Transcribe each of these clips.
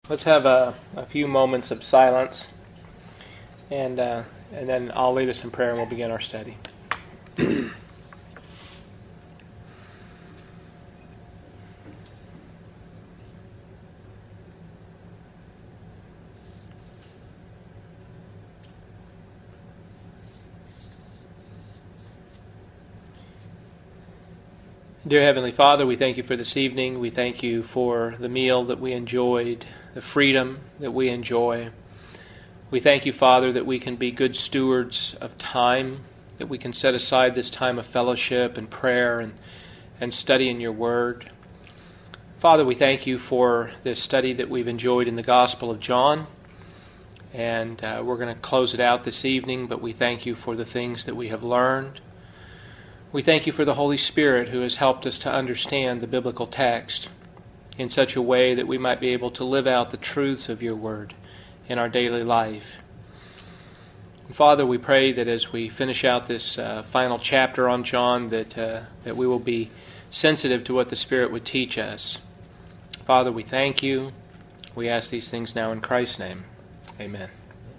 Let's have a few moments of silence, and then I'll lead us in prayer and we'll begin our study. Dear Heavenly Father, we thank you for this evening. We thank you for the meal that we enjoyed, the freedom that we enjoy. We thank you, Father, that we can be good stewards of time, that we can set aside this time of fellowship and prayer and study in your Word. Father, we thank you for this study that we've enjoyed in the Gospel of John. And we're going to close it out this evening, but we thank you for the things that we have learned. We thank you for the Holy Spirit who has helped us to understand the biblical text in such a way that we might be able to live out the truths of your Word in our daily life. And Father, we pray that as we finish out this final chapter on John, that we will be sensitive to what the Spirit would teach us. Father, we thank you. We ask these things now in Christ's name. Amen.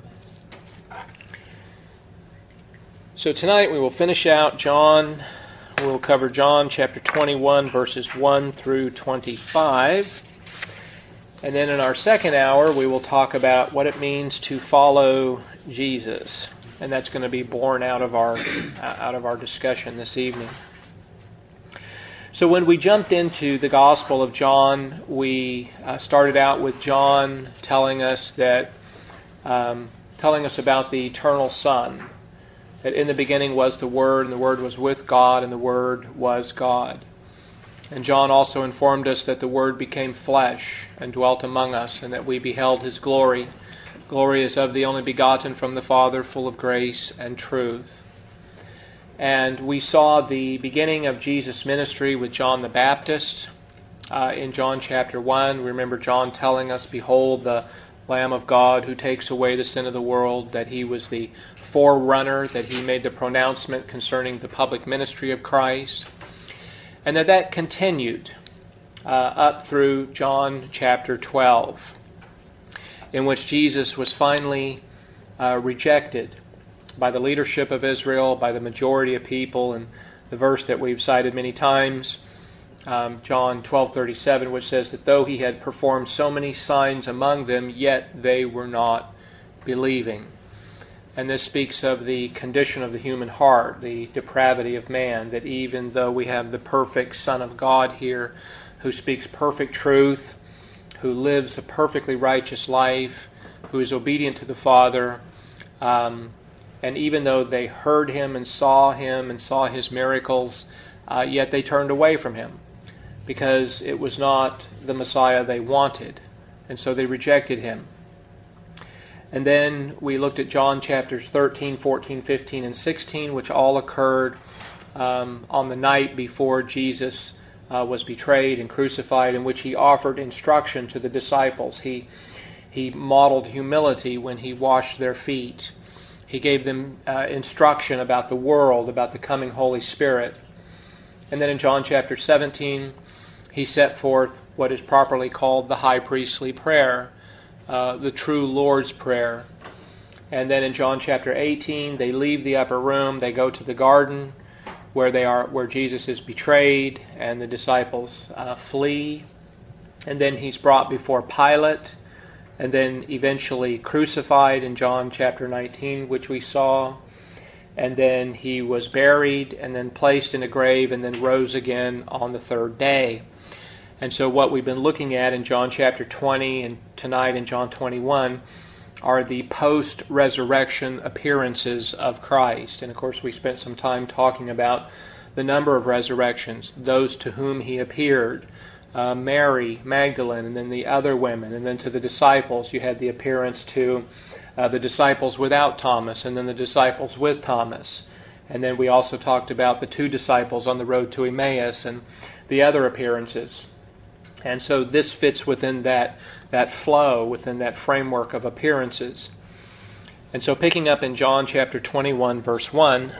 So tonight we will finish out John. We'll cover John chapter 21, verses 1 through 25. And then in our second hour we will talk about what it means to follow Jesus. And that's going to be born out of our discussion this evening. So when we jumped into the Gospel of John, we started out with John telling us about the eternal Son. That in the beginning was the Word, and the Word was with God, and the Word was God. And John also informed us that the Word became flesh and dwelt among us, and that we beheld His glory. Glory is of the only begotten from the Father, full of grace and truth. And we saw the beginning of Jesus' ministry with John the Baptist in John chapter 1. Remember John telling us, "Behold the Lamb of God who takes away the sin of the world," that he was the forerunner, that he made the pronouncement concerning the public ministry of Christ, and that continued up through John chapter 12, in which Jesus was finally rejected by the leadership of Israel, by the majority of people, and the verse that we've cited many times, John 12:37, which says that though he had performed so many signs among them, yet they were not believing. And this speaks of the condition of the human heart, the depravity of man, that even though we have the perfect Son of God here, who speaks perfect truth, who lives a perfectly righteous life, who is obedient to the Father, and even though they heard him and saw his miracles, yet they turned away from him, because it was not the Messiah they wanted, and so they rejected him. And then we looked at John chapters 13, 14, 15, and 16, which all occurred on the night before Jesus was betrayed and crucified, in which he offered instruction to the disciples. He modeled humility when he washed their feet. He gave them instruction about the world, about the coming Holy Spirit. And then in John chapter 17, he set forth what is properly called the high priestly prayer, the true Lord's Prayer. And then in John chapter 18, they leave the upper room, they go to the garden where Jesus is betrayed, and the disciples flee. And then he's brought before Pilate, and then eventually crucified in John chapter 19, which we saw. And then he was buried, and then placed in a grave, and then rose again on the third day. And so what we've been looking at in John chapter 20 and tonight in John 21 are the post-resurrection appearances of Christ. And of course we spent some time talking about the number of resurrections, those to whom he appeared, Mary Magdalene, and then the other women, and then to the disciples. You had the appearance to the disciples without Thomas, and then the disciples with Thomas. And then we also talked about the two disciples on the road to Emmaus and the other appearances. And so this fits within that flow, within that framework of appearances. And so picking up in John chapter 21, verse 1,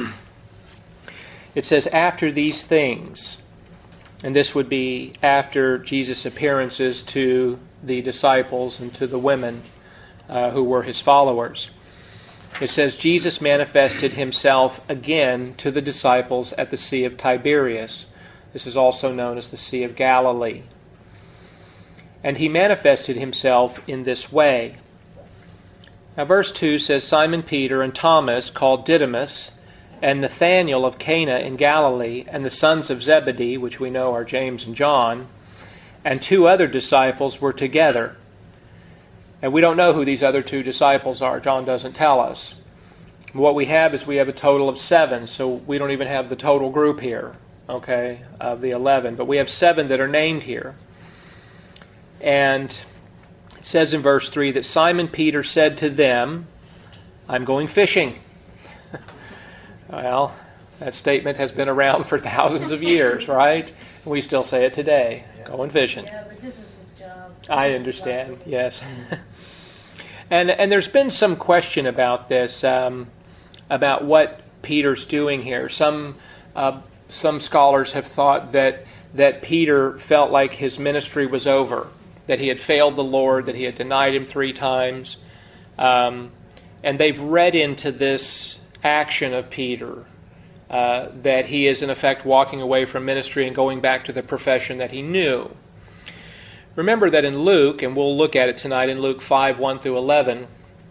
it says, "After these things," and this would be after Jesus' appearances to the disciples and to the women who were his followers. It says, Jesus manifested himself again to the disciples at the Sea of Tiberias. This is also known as the Sea of Galilee. And he manifested himself in this way. Now verse 2 says, Simon Peter and Thomas, called Didymus, and Nathanael of Cana in Galilee, and the sons of Zebedee, which we know are James and John, and 2 other disciples were together. And we don't know who these other 2 disciples are. John doesn't tell us. What we have is we have a total of 7, so we don't even have the total group here, okay, of the 11. But we have 7 that are named here. And it says in verse 3 that Simon Peter said to them, I'm going fishing. Well, that statement has been around for thousands of years, right? We still say it today, going fishing. Yeah, but this is his job. I understand, yes. And there's been some question about this, about what Peter's doing here. Some scholars have thought that Peter felt like his ministry was over, that he had failed the Lord, that he had denied him 3 times. And they've read into this action of Peter that he is in effect walking away from ministry and going back to the profession that he knew. Remember that in Luke, and we'll look at it tonight in Luke 5, 1 through 11,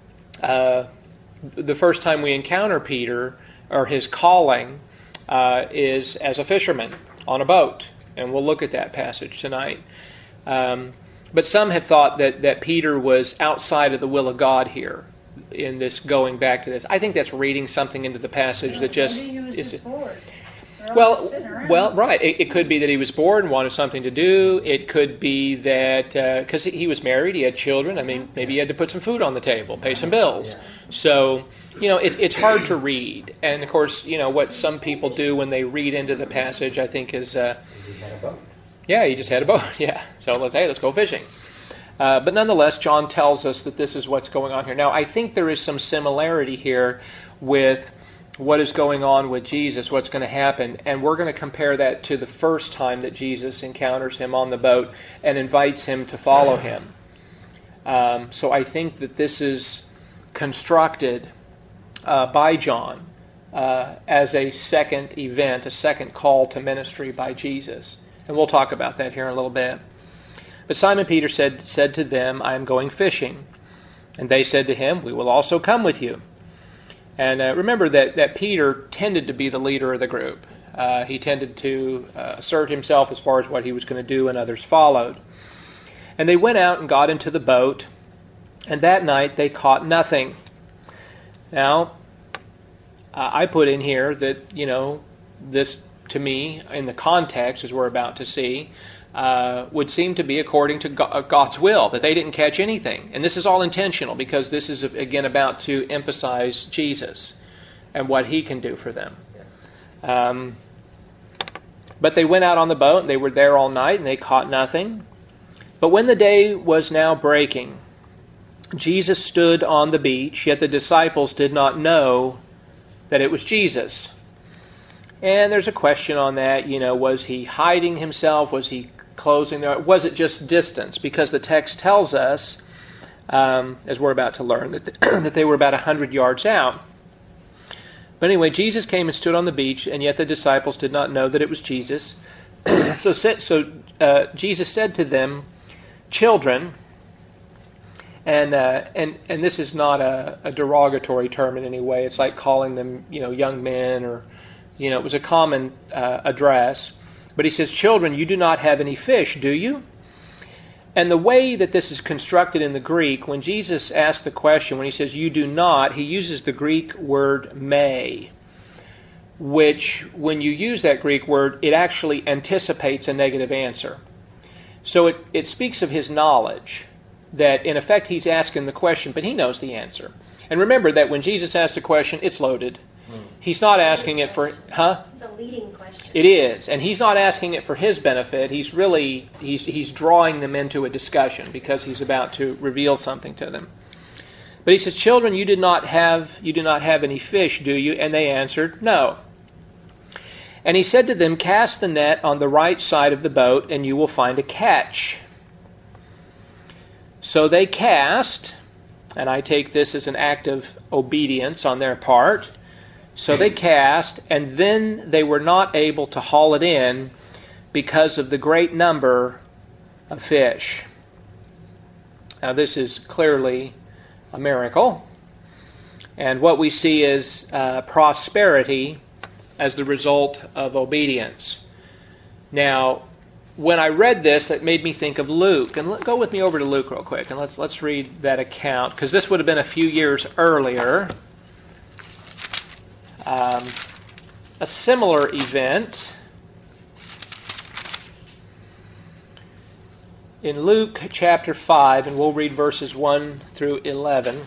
the first time we encounter Peter, or his calling, is as a fisherman on a boat. And we'll look at that passage tonight. But some have thought that Peter was outside of the will of God here in this going back to this. I think that's reading something into the passage that just is. Well, right. It could be that he was bored and wanted something to do. It could be that because he was married, he had children. I mean, maybe he had to put some food on the table, pay some bills. So, it's hard to read. And of course, what some people do when they read into the passage, I think, is he just had a boat. Yeah. So let's go fishing. But nonetheless, John tells us that this is what's going on here. Now, I think there is some similarity here with what is going on with Jesus, what's going to happen. And we're going to compare that to the first time that Jesus encounters him on the boat and invites him to follow him. So I think that this is constructed by John as a second event, a second call to ministry by Jesus. And we'll talk about that here in a little bit. But Simon Peter said to them, I am going fishing. And they said to him, we will also come with you. And remember that Peter tended to be the leader of the group. He tended to assert himself as far as what he was going to do, and others followed. And they went out and got into the boat, and that night they caught nothing. Now, I put in here that, this to me, in the context, as we're about to see, would seem to be according to God's will, that they didn't catch anything. And this is all intentional, because this is, again, about to emphasize Jesus and what he can do for them. But they went out on the boat, and they were there all night, and they caught nothing. But when the day was now breaking, Jesus stood on the beach, yet the disciples did not know that it was Jesus. And there's a question on that, was he hiding himself? Was he closing there? Was it just distance? Because the text tells us, as we're about to learn, that they were about 100 yards out. But anyway, Jesus came and stood on the beach, and yet the disciples did not know that it was Jesus. So Jesus said to them, children, and this is not a derogatory term in any way. It's like calling them, young men, or it was a common address. But he says, children, you do not have any fish, do you? And the way that this is constructed in the Greek, when Jesus asked the question, when he says, you do not, he uses the Greek word may, which, when you use that Greek word, it actually anticipates a negative answer. So it speaks of his knowledge, that in effect he's asking the question, but he knows the answer. And remember that when Jesus asks a question, it's loaded. He's not asking it for, It's a leading question. It is, and he's not asking it for his benefit. He's really, he's drawing them into a discussion because he's about to reveal something to them. But he says, children, you do not have any fish, do you? And they answered, no. And he said to them, cast the net on the right side of the boat, and you will find a catch. So they cast, and I take this as an act of obedience on their part. So they cast, and then they were not able to haul it in because of the great number of fish. Now this is clearly a miracle. And what we see is prosperity as the result of obedience. Now, when I read this, it made me think of Luke. And go with me over to Luke real quick, and let's read that account, because this would have been a few years earlier. A similar event. In Luke chapter 5, and we'll read verses 1 through 11.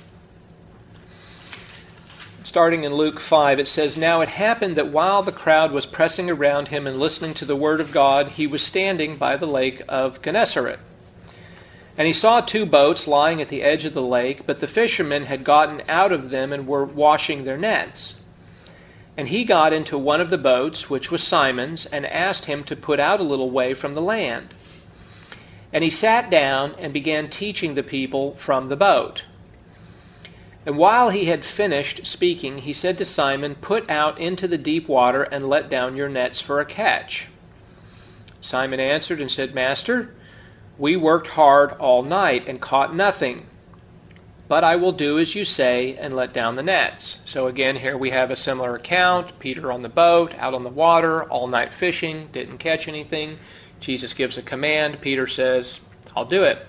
Starting in Luke 5, it says, "Now it happened that while the crowd was pressing around him and listening to the word of God, he was standing by the lake of Gennesaret. And he saw 2 boats lying at the edge of the lake, but the fishermen had gotten out of them and were washing their nets. And he got into one of the boats, which was Simon's, and asked him to put out a little way from the land. And he sat down and began teaching the people from the boat. And while he had finished speaking, he said to Simon, 'Put out into the deep water and let down your nets for a catch.' Simon answered and said, 'Master, we worked hard all night and caught nothing. But I will do as you say and let down the nets.' So again, here we have a similar account. Peter on the boat, out on the water, all night fishing, didn't catch anything. Jesus gives a command. Peter says, 'I'll do it.'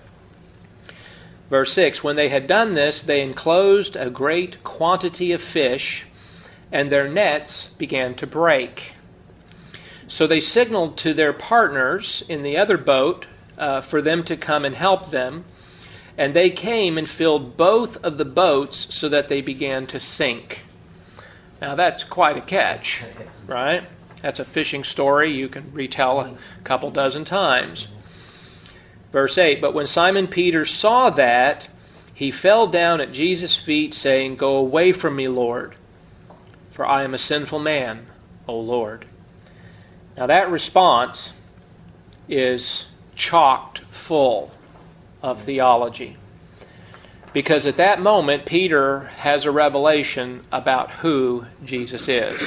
Verse 6, "When they had done this, they enclosed a great quantity of fish, and their nets began to break. So they signaled to their partners in the other boat for them to come and help them. And they came and filled both of the boats so that they began to sink." Now that's quite a catch, right? That's a fishing story you can retell a couple dozen times. Verse 8, "But when Simon Peter saw that, he fell down at Jesus' feet, saying, 'Go away from me, Lord, for I am a sinful man, O Lord.'" Now that response is chocked full of theology. Because at that moment, Peter has a revelation about who Jesus is.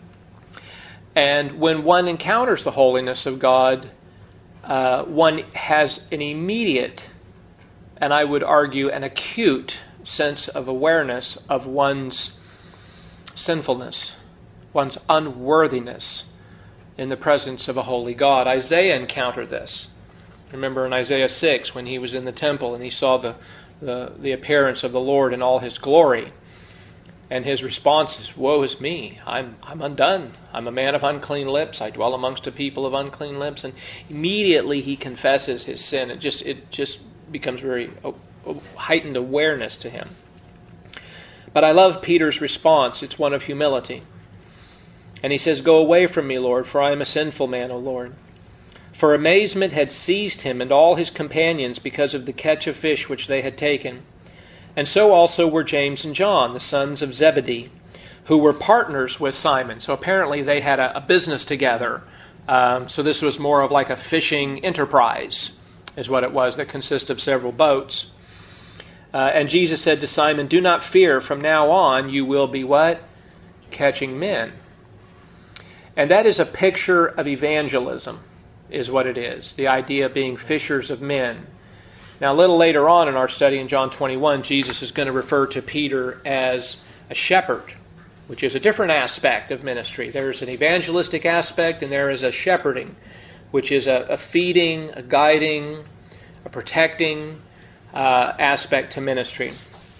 And when one encounters the holiness of God, one has an immediate, and I would argue an acute, sense of awareness of one's sinfulness, one's unworthiness in the presence of a holy God. Isaiah encountered this. Remember in Isaiah 6 when he was in the temple and he saw the appearance of the Lord in all His glory. And his response is, "Woe is me, I'm undone. I'm a man of unclean lips. I dwell amongst a people of unclean lips." And immediately he confesses his sin. It just becomes very heightened awareness to him. But I love Peter's response. It's one of humility. And he says, "Go away from me, Lord, for I am a sinful man, O Lord." For amazement had seized him and all his companions because of the catch of fish which they had taken. And so also were James and John, the sons of Zebedee, who were partners with Simon. So apparently they had a business together. So this was more of like a fishing enterprise, is what it was, that consists of several boats. And Jesus said to Simon, "Do not fear, from now on you will be" what? Catching men. And that is a picture of evangelism, is what it is. The idea of being fishers of men. Now, a little later on in our study in John 21, Jesus is going to refer to Peter as a shepherd, which is a different aspect of ministry. There's an evangelistic aspect and there is a shepherding, which is a feeding, a guiding, a protecting aspect to ministry.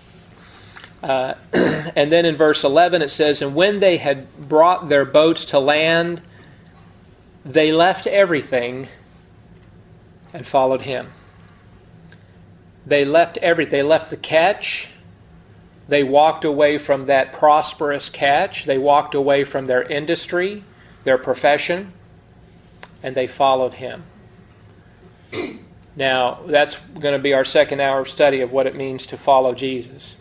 And then in verse 11 it says, "And when they had brought their boats to land, they left everything and followed Him." They left everything. They left the catch. They walked away from that prosperous catch. They walked away from their industry, their profession, and they followed Him. Now, that's going to be our second hour of study of what it means to follow Jesus.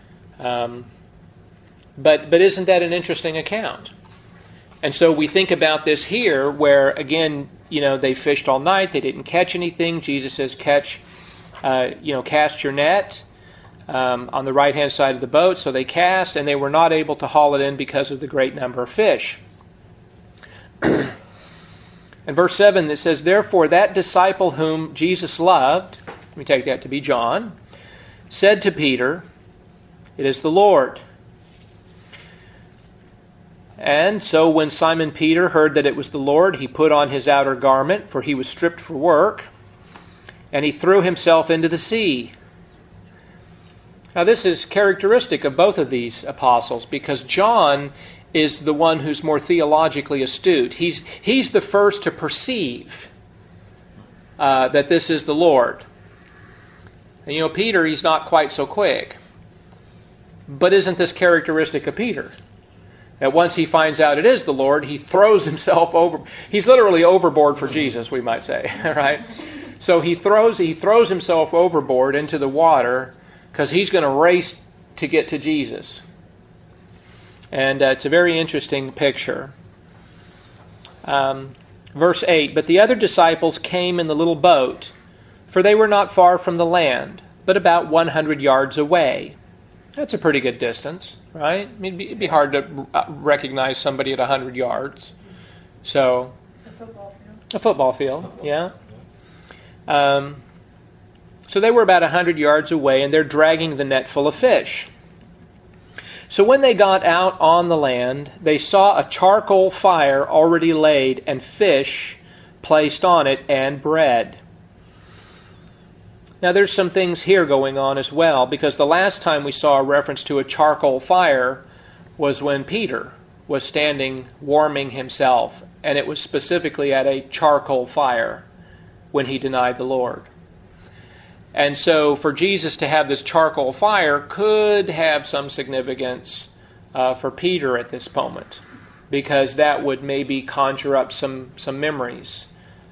But isn't that an interesting account? And so we think about this here where, again, they fished all night. They didn't catch anything. Jesus says, "Catch cast your net on the right-hand side of the boat. So they cast, and they were not able to haul it in because of the great number of fish. In verse 7 it says, "Therefore that disciple whom Jesus loved," we take that to be John, "said to Peter, 'It is the Lord.' And so when Simon Peter heard that it was the Lord, he put on his outer garment, for he was stripped for work, and he threw himself into the sea." Now this is characteristic of both of these apostles, because John is the one who's more theologically astute. He's the first to perceive that this is the Lord. And Peter, he's not quite so quick. But isn't this characteristic of Peter? That once he finds out it is the Lord, he throws himself over. He's literally overboard for Jesus, we might say, right? So he throws himself overboard into the water because he's going to race to get to Jesus. And it's a very interesting picture. Verse 8, "But the other disciples came in the little boat, for they were not far from the land, but about 100 yards away." That's a pretty good distance, right? I mean, it'd be hard to recognize somebody at 100 yards. So, It's a football field. A football field, yeah. So they were about 100 yards away, and they're dragging the net full of fish. So when they got out on the land, they saw a charcoal fire already laid, and fish placed on it, and bread. Now there's some things here going on as well, because the last time we saw a reference to a charcoal fire was when Peter was standing warming himself, and it was specifically at a charcoal fire when he denied the Lord. And so for Jesus to have this charcoal fire could have some significance for Peter at this moment, because that would maybe conjure up some memories.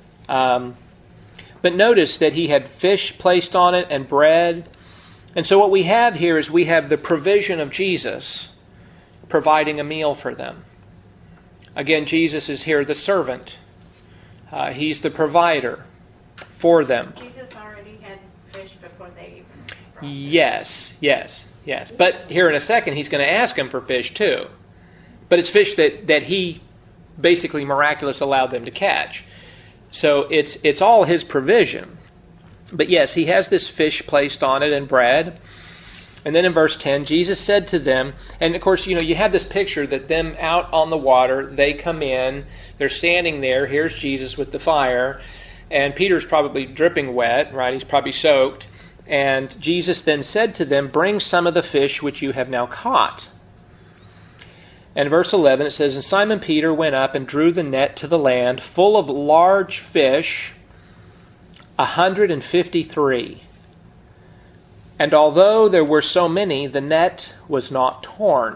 But notice that he had fish placed on it and bread. And so what we have here is we have the provision of Jesus providing a meal for them. Again, Jesus is here the servant. He's the provider for them. Jesus already had fish before they even brought it. Yes. But here in a second, he's going to ask them for fish too. But it's fish that he basically miraculously allowed them to catch. So it's all his provision. But yes, he has this fish placed on it and bread. And then in verse 10, Jesus said to them, and of course, you have this picture that them out on the water, they come in, they're standing there, here's Jesus with the fire, and Peter's probably dripping wet, right? He's probably soaked. And Jesus then said to them, "Bring some of the fish which you have now caught." And verse 11, it says, "And Simon Peter went up and drew the net to the land, full of large fish, 153. And although there were so many, the net was not torn."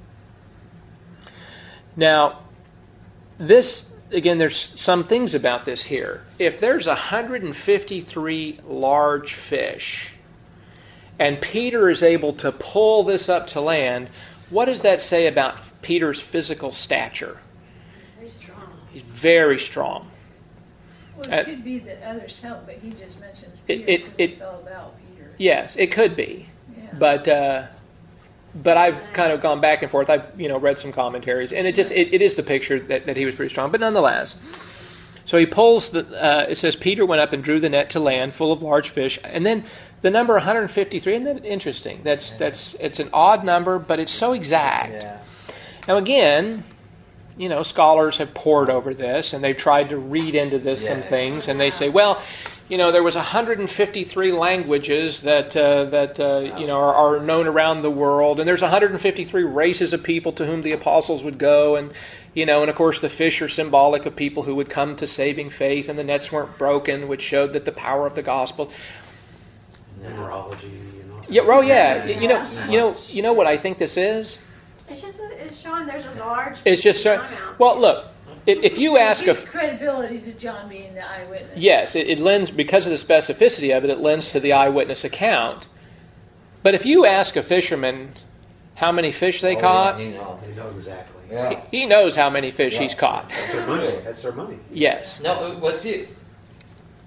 Now, this, again, there's some things about this here. If there's 153 large fish, and Peter is able to pull this up to land, what does that say about Peter's physical stature? Very strong. He's very strong. Well, it could be that others help, but he just mentions Peter because it's all about Peter. Yes, it could be. Yeah. But I've kind of gone back and forth. I've read some commentaries, and it is the picture that he was pretty strong. But nonetheless, so he pulls it says Peter went up and drew the net to land full of large fish, and then the number 153. Isn't that interesting? It's an odd number, but it's so exact. Yeah. Now again, scholars have pored over this, and they've tried to read into this some things, and they say, well, there was 153 languages that are known around the world, and there's 153 races of people to whom the apostles would go, and of course the fish are symbolic of people who would come to saving faith, and the nets weren't broken, which showed that the power of the gospel. Numerology, Yeah. Oh, yeah. You know what I think this is? It's showing there's a large It's just so. amount. Well, look. If you ask It gives credibility to John being the eyewitness. yes, it lends, because of the specificity of it, it lends to the eyewitness account. But if you ask a fisherman how many fish they caught, He knows exactly. Yeah. he knows how many fish he's caught. That's their money. That's their money. Yes. Now,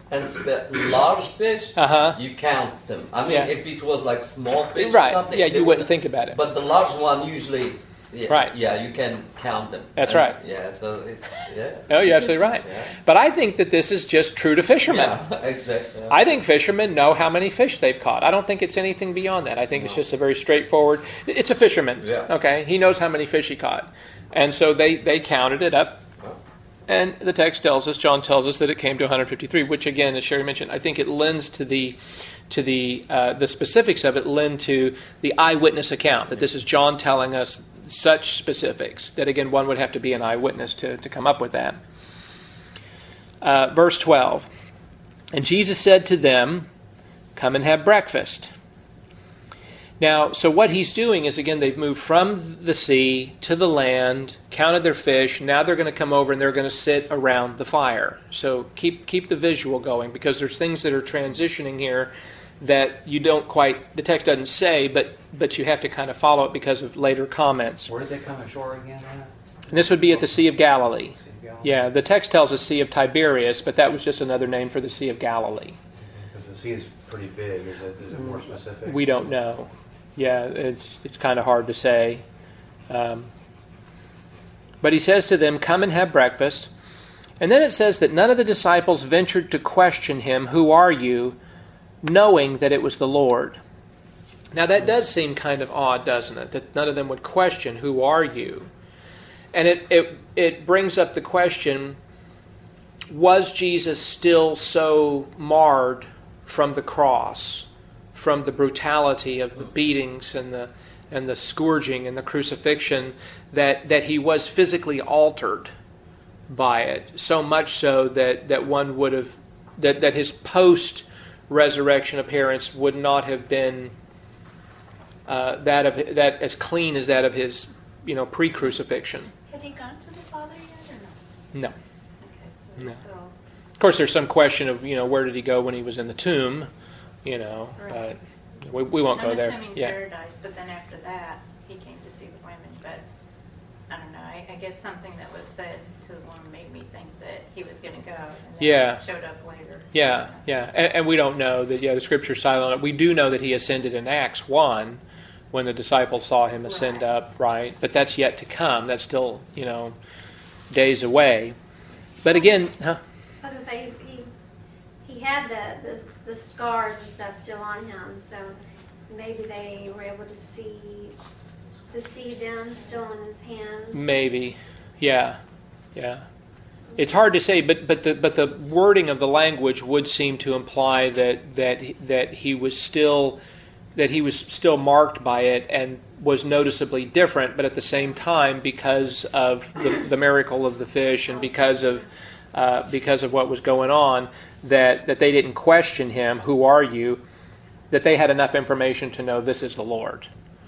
and large fish, you count them. I mean, if it was like small fish or something, you wouldn't think about it. But the large one usually, you can count them. That's right. Yeah, so it's, No, you're absolutely right. Yeah. But I think that this is just true to fishermen. Yeah, exactly. I think fishermen know how many fish they've caught. I don't think it's anything beyond that. I think it's just a very straightforward. It's a fisherman. Yeah. Okay, he knows how many fish he caught, and so they counted it up. And the text tells us, John tells us, that it came to 153, which again, as Sherry mentioned, I think it lends to the specifics of it lend to the eyewitness account, that this is John telling us such specifics, that again, one would have to be an eyewitness to come up with that. Verse 12, and Jesus said to them, come and have breakfast. Now, so what he's doing is, again, they've moved from the sea to the land, counted their fish. Now they're going to come over and they're going to sit around the fire. So keep the visual going, because there's things that are transitioning here that you don't quite, the text doesn't say, but you have to kind of follow it because of later comments. Where did they come ashore again? And this would be at the Sea of Galilee. Yeah, the text tells us Sea of Tiberias, but that was just another name for the Sea of Galilee. Because the sea is pretty big. Is it more specific? We don't know. Yeah, it's kind of hard to say. But he says to them, come and have breakfast. And then it says that none of the disciples ventured to question him, who are you, knowing that it was the Lord. Now that does seem kind of odd, doesn't it? That none of them would question, who are you? And it brings up the question, was Jesus still so marred from the cross, from the brutality of the beatings and the scourging and the crucifixion, that he was physically altered by it, so much so that one would have that his post-resurrection appearance would not have been that as clean as that of his pre-crucifixion. Had he gone to the Father yet or no? No. Okay. No. Of course, there's some question of where did he go when he was in the tomb. Right. But we won't go there. I'm assuming paradise, but then after that, he came to see the women. But I don't know. I guess something that was said to the woman made me think that he was going to go, and then he showed up later. Yeah. And we don't know that. The Scripture's silent on it. We do know that he ascended in Acts 1 when the disciples saw him ascend up, right? But that's yet to come. That's still days away. But again, I was going to say he had the scars and stuff still on him, so maybe they were able to see them still in his hands. Maybe, yeah. It's hard to say, but the wording of the language would seem to imply that he was still marked by it and was noticeably different, but at the same time, because of the miracle of the fish and because of what was going on, that they didn't question him, who are you, that they had enough information to know this is the Lord.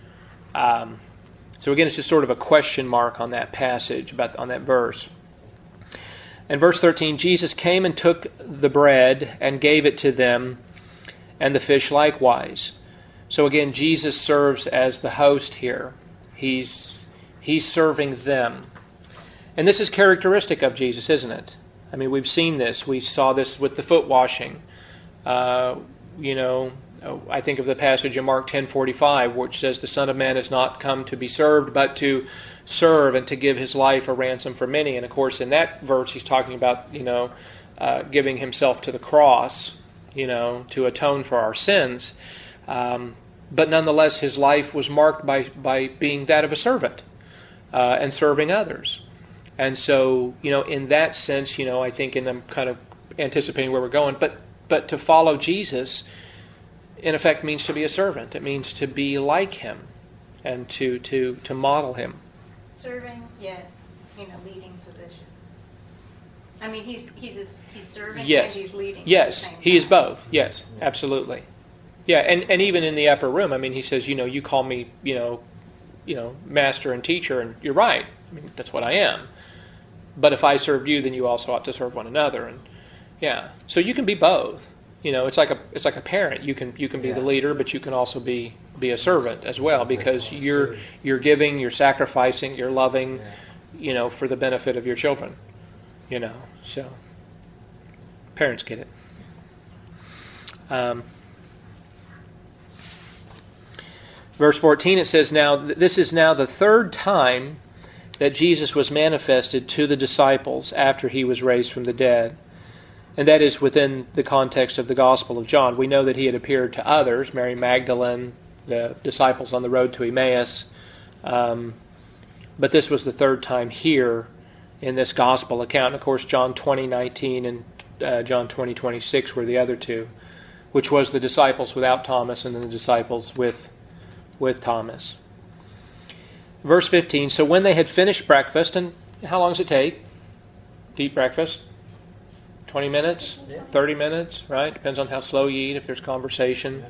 So again, it's just sort of a question mark on that passage, on that verse. In verse 13, Jesus came and took the bread and gave it to them, and the fish likewise. So again, Jesus serves as the host here. He's serving them. And this is characteristic of Jesus, isn't it? I mean, we've seen this. We saw this with the foot washing. I think of the passage in Mark 10:45, which says, the Son of Man has not come to be served, but to serve and to give his life a ransom for many. And of course, in that verse, he's talking about, giving himself to the cross, to atone for our sins. But nonetheless, his life was marked by being that of a servant and serving others. And so, in that sense, I think, and I'm kind of anticipating where we're going, but to follow Jesus, in effect, means to be a servant. It means to be like him and to model him. Serving, yet, leading position. I mean, he's serving and he's leading. Yes, at the same he is time. both. Yes, absolutely. Yeah, and even in the upper room, I mean, he says, you call me, master and teacher, and you're right. I mean, that's what I am. But if I served you, then you also ought to serve one another. And so you can be both. It's like a parent. You can be the leader, but you can also be a servant as well, because you're giving, you're sacrificing, you're loving, for the benefit of your children. So parents get it. Verse 14, it says, "Now this is now the third time that Jesus was manifested to the disciples after he was raised from the dead." And that is within the context of the Gospel of John. We know that he had appeared to others, Mary Magdalene, the disciples on the road to Emmaus. But this was the third time here in this Gospel account. And of course, John 20:19 and John 20:26 were the other two, which was the disciples without Thomas and then the disciples with Thomas. Verse 15, "So when they had finished breakfast," and how long does it take to eat breakfast? 20 minutes? 30 minutes, right? Depends on how slow you eat, if there's conversation.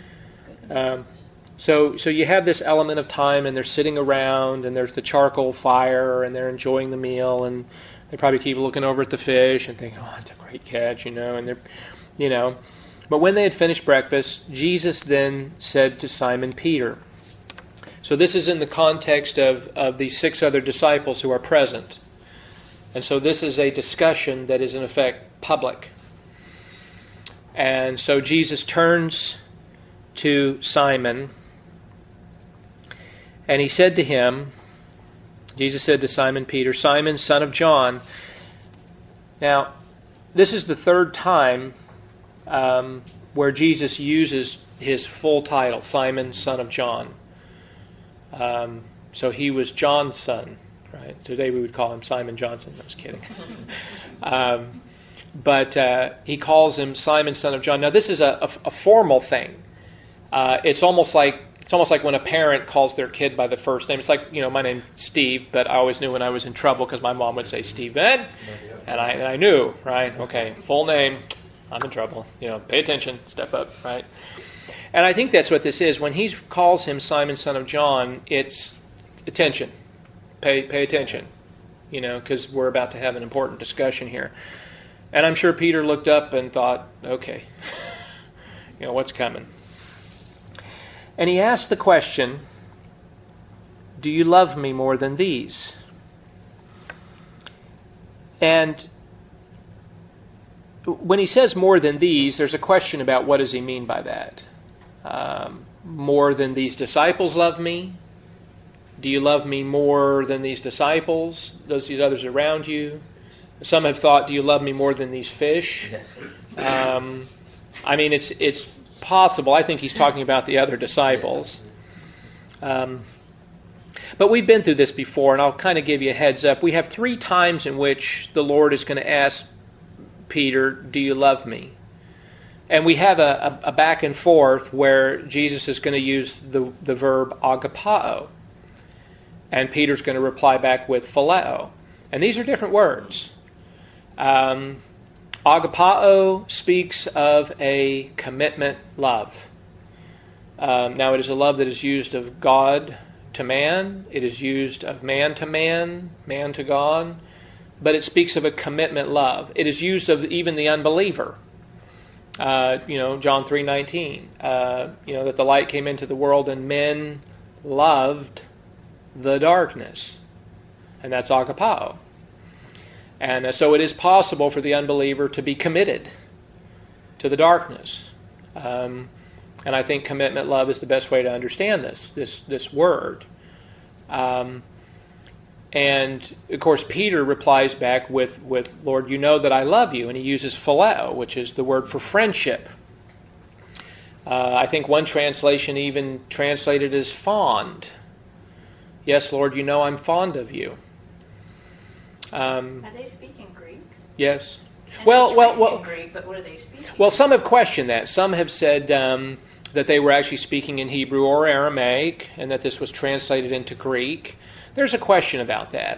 So you have this element of time, and they're sitting around, and there's the charcoal fire, and they're enjoying the meal, and they probably keep looking over at the fish and think, "Oh, it's a great catch," and they're, But when they had finished breakfast, Jesus then said to Simon Peter. So this is in the context of these 6 other disciples who are present. And so this is a discussion that is in effect public. And so Jesus turns to Simon, and he said to him, Jesus said to Simon Peter, "Simon, son of John." Now, this is the third time where Jesus uses his full title, Simon, son of John. So he was John's son, right? Today we would call him Simon Johnson. I was kidding. But he calls him Simon, son of John. Now this is a formal thing. It's almost like when a parent calls their kid by the first name. It's like, my name's Steve, but I always knew when I was in trouble because my mom would say Steven, and I knew, right? Okay, full name. I'm in trouble. Pay attention, step up, right? And I think that's what this is. When he calls him Simon, son of John, it's attention. Pay attention, because we're about to have an important discussion here. And I'm sure Peter looked up and thought, okay, what's coming? And he asked the question, "Do you love me more than these?" And when he says more than these, there's a question about what does he mean by that. More than these disciples love me? Do you love me more than these disciples? These others around you? Some have thought, do you love me more than these fish? It's possible. I think he's talking about the other disciples. But we've been through this before, and I'll kind of give you a heads up. We have 3 times in which the Lord is going to ask Peter, "Do you love me?" And we have a back and forth where Jesus is going to use the verb agapao. And Peter's going to reply back with phileo. And these are different words. Agapao speaks of a commitment love. Now it is a love that is used of God to man. It is used of man to man, man to God. But it speaks of a commitment love. It is used of even the unbeliever. John 3:19. That the light came into the world and men loved the darkness. And that's agapao. And so it is possible for the unbeliever to be committed to the darkness. And I think commitment love is the best way to understand this word. And, of course, Peter replies back with, "Lord, you know that I love you." And he uses phileo, which is the word for friendship. I think one translation even translated as fond. "Yes, Lord, you know I'm fond of you." Are they speaking Greek? Yes. And Well. Greek, but what are they speaking? Well, some have questioned that. Some have said that they were actually speaking in Hebrew or Aramaic, and that this was translated into Greek. There's a question about that.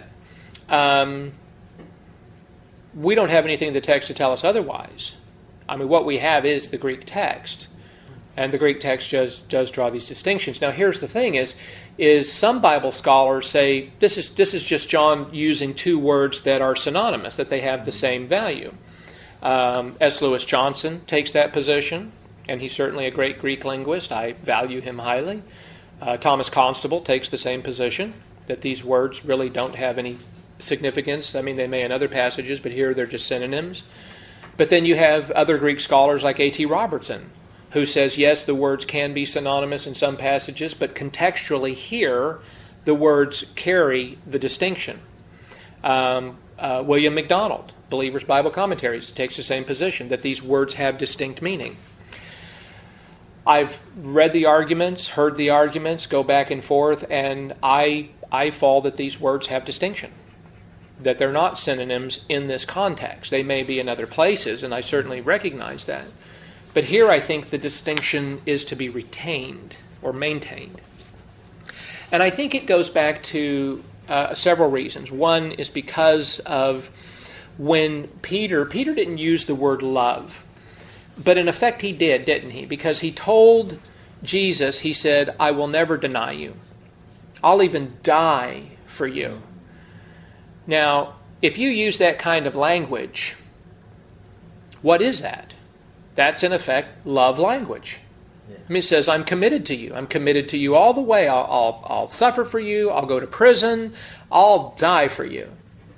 We don't have anything in the text to tell us otherwise. What we have is the Greek text. And the Greek text does draw these distinctions. Now, here's the thing is some Bible scholars say this is just John using 2 words that are synonymous, that they have the same value. S. Lewis Johnson takes that position, and he's certainly a great Greek linguist. I value him highly. Thomas Constable takes the same position, that these words really don't have any significance. They may in other passages, but here they're just synonyms. But then you have other Greek scholars like A.T. Robertson, who says, yes, the words can be synonymous in some passages, but contextually here, the words carry the distinction. William MacDonald, Believer's Bible Commentaries, takes the same position, that these words have distinct meaning. I've read the arguments, heard the arguments, go back and forth, and I fall that these words have distinction, that they're not synonyms in this context. They may be in other places, and I certainly recognize that. But here I think the distinction is to be retained or maintained. And I think it goes back to several reasons. One is because of when Peter didn't use the word love. But in effect he did, didn't he? Because he told Jesus, he said, I will never deny you. I'll even die for you. Now, if you use that kind of language, what is that? That's in effect love language. Yeah. I mean, it says, I'm committed to you. I'm committed to you all the way. I'll suffer for you. I'll go to prison. I'll die for you.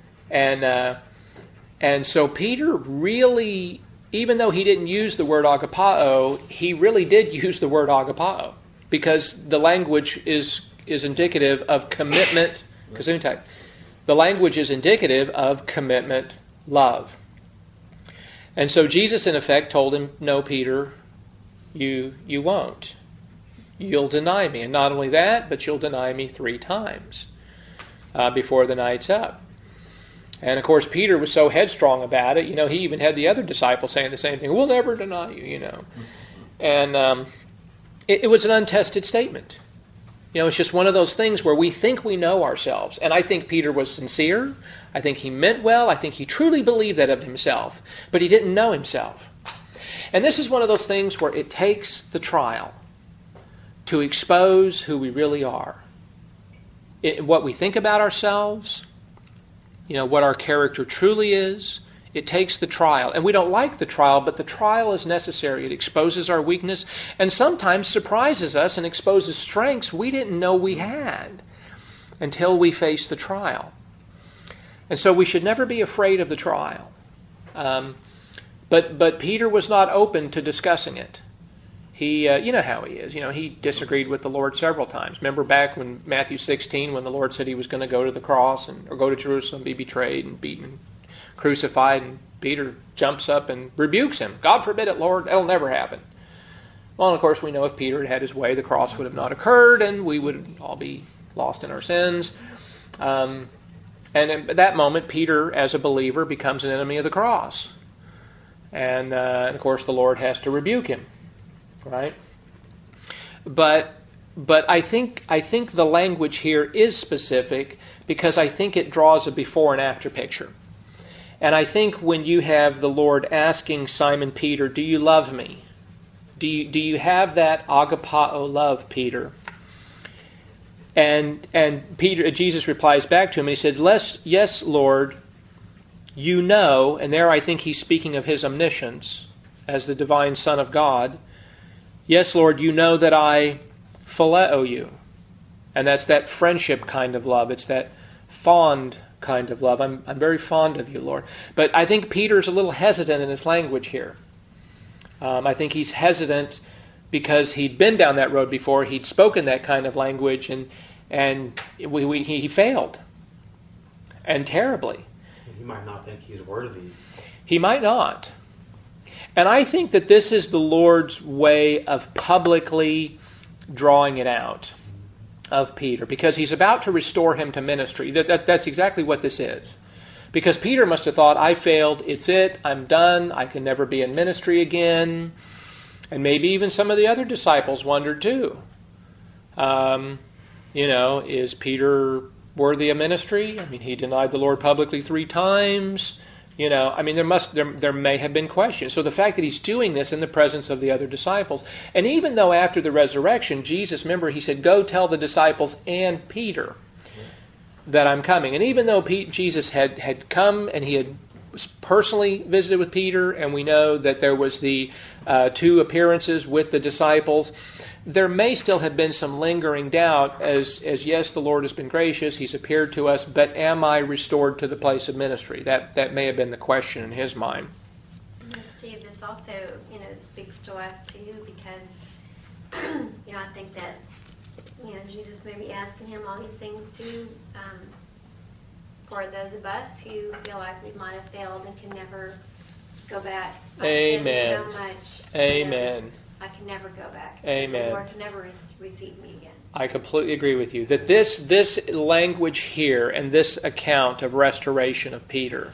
And so Peter really, even though he didn't use the word agapao, he really did use the word agapao, because the language is indicative of commitment. The language is indicative of commitment, love. And so Jesus, in effect, told him, no, Peter, you won't. You'll deny me. And not only that, but you'll deny me 3 times before the night's up. And, of course, Peter was so headstrong about it. You know, he even had the other disciples saying the same thing. We'll never deny you, you know. And it was an untested statement. You know, it's just one of those things where we think we know ourselves. And I think Peter was sincere. I think he meant well. I think he truly believed that of himself. But he didn't know himself. And this is one of those things where it takes the trial to expose who we really are. What we think about ourselves, you know, what our character truly is. It takes the trial. And we don't like the trial, but the trial is necessary. It exposes our weakness and sometimes surprises us and exposes strengths we didn't know we had until we face the trial. And so we should never be afraid of the trial. But Peter was not open to discussing it. He, you know how he is. You know, he disagreed with the Lord several times. Remember back when Matthew 16, when the Lord said he was going to go to the cross or go to Jerusalem, be betrayed and beaten and crucified, and Peter jumps up and rebukes him. God forbid it, Lord. That'll never happen. Well, and of course, we know if Peter had had his way, the cross would have not occurred, and we would all be lost in our sins. And at that moment, Peter, as a believer, becomes an enemy of the cross. And of course, the Lord has to rebuke him, right? But I think the language here is specific because I think it draws a before and after picture. And I think when you have the Lord asking Simon Peter, do you love me? Do you have that agapao love, Peter? And Jesus replies back to him, and he said, yes, Lord, you know, and there I think he's speaking of his omniscience as the divine Son of God. Yes, Lord, you know that I phileo you. And that's that friendship kind of love. It's that fond kind of love. I'm very fond of you, Lord. But I think Peter's a little hesitant in his language here. I think he's hesitant because he'd been down that road before. He'd spoken that kind of language, and he failed. And terribly. He might not think he's worthy. He might not. And I think that this is the Lord's way of publicly drawing it out of Peter, because he's about to restore him to ministry. That's exactly what this is. Because Peter must have thought, I failed, it's it, I'm done, I can never be in ministry again. And maybe even some of the other disciples wondered too. Is Peter worthy of ministry? I mean, he denied the Lord publicly 3 times. There may have been questions. So the fact that he's doing this in the presence of the other disciples, and even though after the resurrection, Jesus, remember, he said, go tell the disciples and Peter that I'm coming. And even though Jesus had come and he had personally visited with Peter, and we know that there was the 2 appearances with the disciples, there may still have been some lingering doubt as yes, the Lord has been gracious, he's appeared to us, but am I restored to the place of ministry? That may have been the question in his mind. also, speaks to us too, because, I think that, Jesus may be asking him all these things too, for those of us who feel like we might have failed and can never go back. Amen. So much. Amen. I can never go back. Amen. The Lord can never receive me again. I completely agree with you. That this language here and this account of restoration of Peter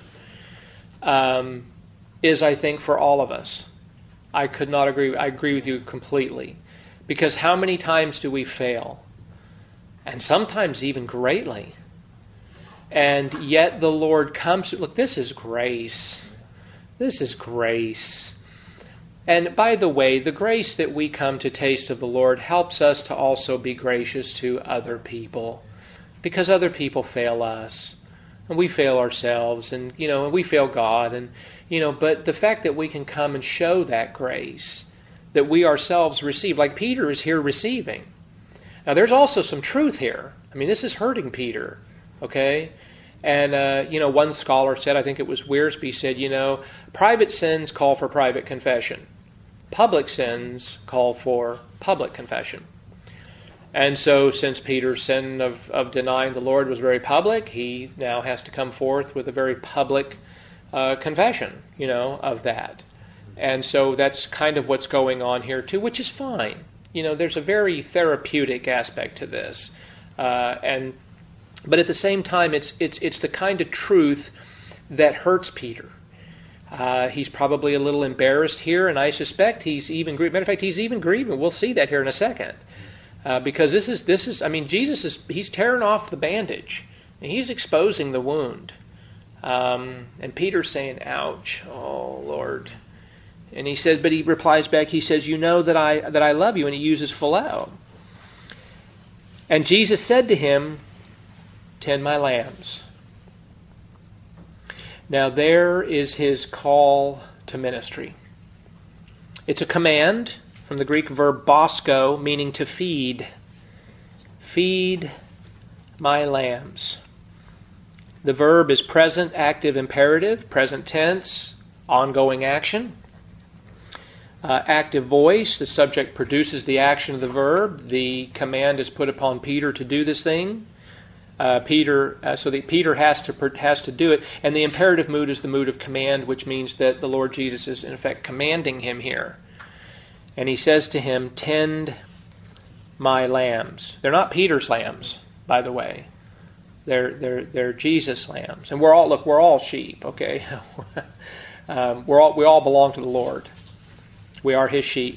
is, I think, for all of us. I could not agree. I agree with you completely. Because how many times do we fail? And sometimes even greatly. And yet the Lord comes. Look, this is grace. This is grace. And by the way, the grace that we come to taste of the Lord helps us to also be gracious to other people. Because other people fail us. And we fail ourselves. And, and we fail God. And, but the fact that we can come and show that grace that we ourselves receive, like Peter is here receiving. Now, there's also some truth here. I mean, this is hurting Peter. Okay? And, one scholar said, I think it was Wiersbe, said, private sins call for private confession. Public sins call for public confession. And so since Peter's sin of denying the Lord was very public, he now has to come forth with a very public confession, of that. And so that's kind of what's going on here too, which is fine. There's a very therapeutic aspect to this. But at the same time, it's the kind of truth that hurts Peter. He's probably a little embarrassed here, and I suspect he's even grieving. Matter of fact, he's even grieving. We'll see that here in a second, because this is. I mean, he's tearing off the bandage, and he's exposing the wound, and Peter's saying, "Ouch, oh Lord." And he says, but he replies back. He says, "You know that I love you," and he uses phileo. And Jesus said to him, "Tend my lambs." Now there is his call to ministry. It's a command from the Greek verb bosko, meaning to feed. Feed my lambs. The verb is present, active, imperative, present tense, ongoing action. Active voice, the subject produces the action of the verb. The command is put upon Peter to do this thing. Peter has to do it, and the imperative mood is the mood of command, which means that the Lord Jesus is in effect commanding him here. And he says to him, "Tend my lambs." They're not Peter's lambs, by the way. They're Jesus' lambs, and we're all sheep. Okay, we all belong to the Lord. We are His sheep.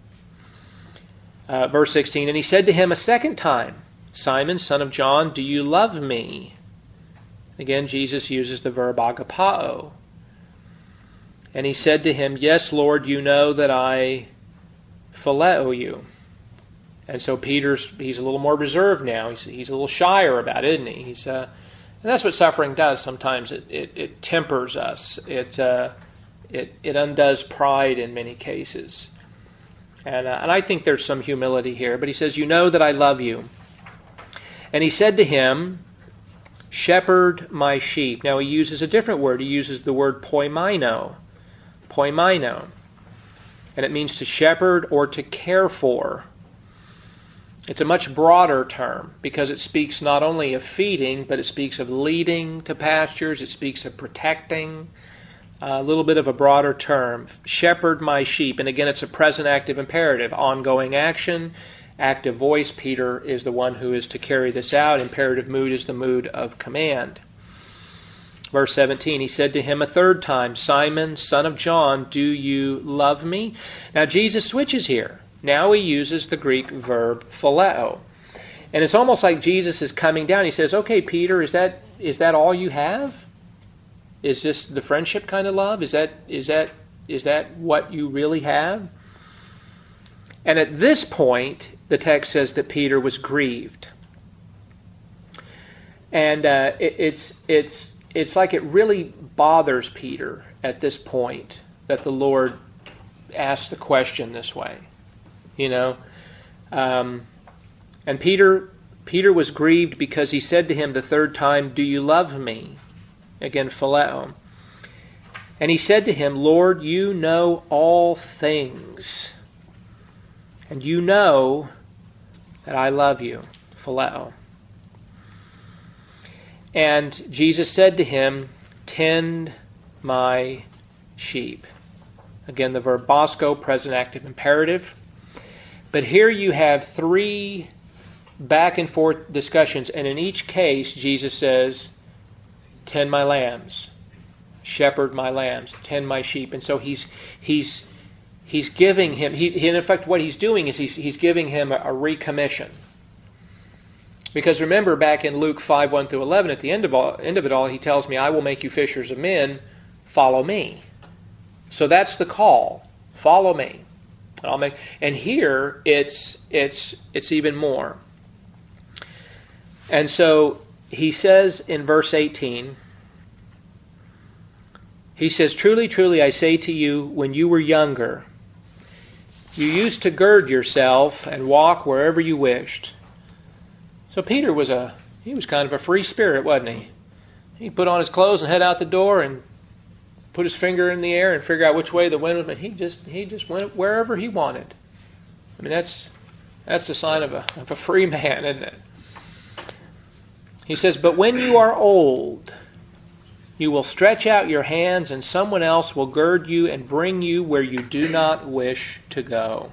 Verse 16, and he said to him a second time, "Simon, son of John, do you love me?" Again, Jesus uses the verb agapao. And he said to him, "Yes, Lord, you know that I phileo you." And so he's a little more reserved now. He's a little shyer about it, isn't he? And that's what suffering does sometimes. It tempers us. It undoes pride in many cases. And I think there's some humility here. But he says, "You know that I love you." And he said to him, "Shepherd my sheep." Now he uses a different word. He uses the word poimaino. Poimaino. And it means to shepherd or to care for. It's a much broader term because it speaks not only of feeding, but it speaks of leading to pastures. It speaks of protecting. A little bit of a broader term. Shepherd my sheep. And again, it's a present active imperative. Ongoing action. Active voice. Peter is the one who is to carry this out. Imperative mood is the mood of command. Verse 17, he said to him a third time, "Simon, son of John, do you love me?" Now Jesus switches here. Now he uses the Greek verb phileo. And it's almost like Jesus is coming down. He says, "Okay, Peter, is that all you have? Is this the friendship kind of love? Is that what you really have?" And at this point, the text says that Peter was grieved. And it's like it really bothers Peter at this point that the Lord asks the question this way. And Peter was grieved because he said to him the third time, "Do you love me?" Again, phileo. And he said to him, Lord, you know all things, and you know that I love you. Phileo. And Jesus said to him, tend my sheep. Again, the verb bosco, present active imperative. But here you have 3 back and forth discussions, and in each case, Jesus says, tend my lambs, shepherd my lambs, tend my sheep. And so he's giving him, in effect what he's doing is he's giving him a recommission. Because remember back in Luke 5:1-11, at the end of it all, he tells me, I will make you fishers of men, follow me. So that's the call, follow me. And here it's even more. And so he says in verse 18, he says, truly, truly, I say to you, when you were younger, you used to gird yourself and walk wherever you wished. So Peter was kind of a free spirit, wasn't he? He'd put on his clothes and head out the door and put his finger in the air and figure out which way the wind was. He just went wherever he wanted. I mean, that's a sign of a free man, isn't it? He says, but when you are old, you will stretch out your hands and someone else will gird you and bring you where you do not wish to go.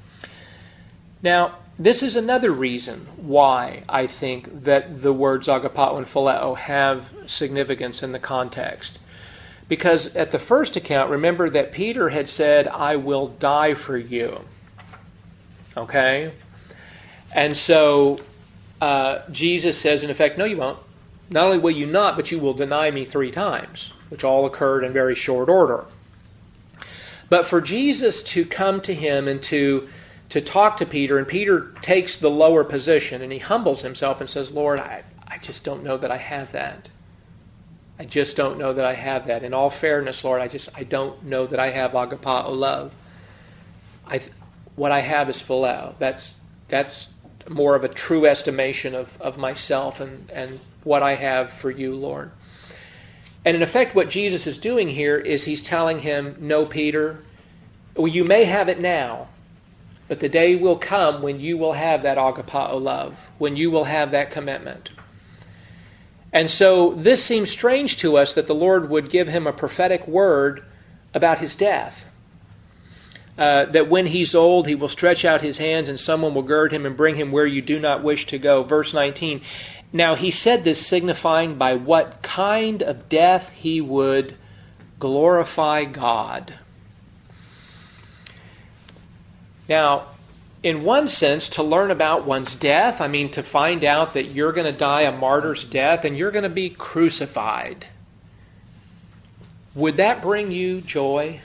Now, this is another reason why I think that the words agapao and phileo have significance in the context. Because at the first account, remember that Peter had said, I will die for you. Okay? And so Jesus says, in effect, no, you won't. Not only will you not, but you will deny me 3 times, which all occurred in very short order. But for Jesus to come to him and to talk to Peter, and Peter takes the lower position, and he humbles himself and says, Lord, I just don't know that I have that. I just don't know that I have that. In all fairness, Lord, I don't know that I have agapao love. What I have is phileo. That's more of a true estimation of myself and what I have for you, Lord. And in effect, what Jesus is doing here is he's telling him, no, Peter, well, you may have it now, but the day will come when you will have that agapao love, when you will have that commitment. And so this seems strange to us that the Lord would give him a prophetic word about his death. That when he's old, he will stretch out his hands and someone will gird him and bring him where you do not wish to go. Verse 19. Now he said this signifying by what kind of death he would glorify God. Now, in one sense, to learn about one's death, to find out that you're going to die a martyr's death and you're going to be crucified, would that bring you joy?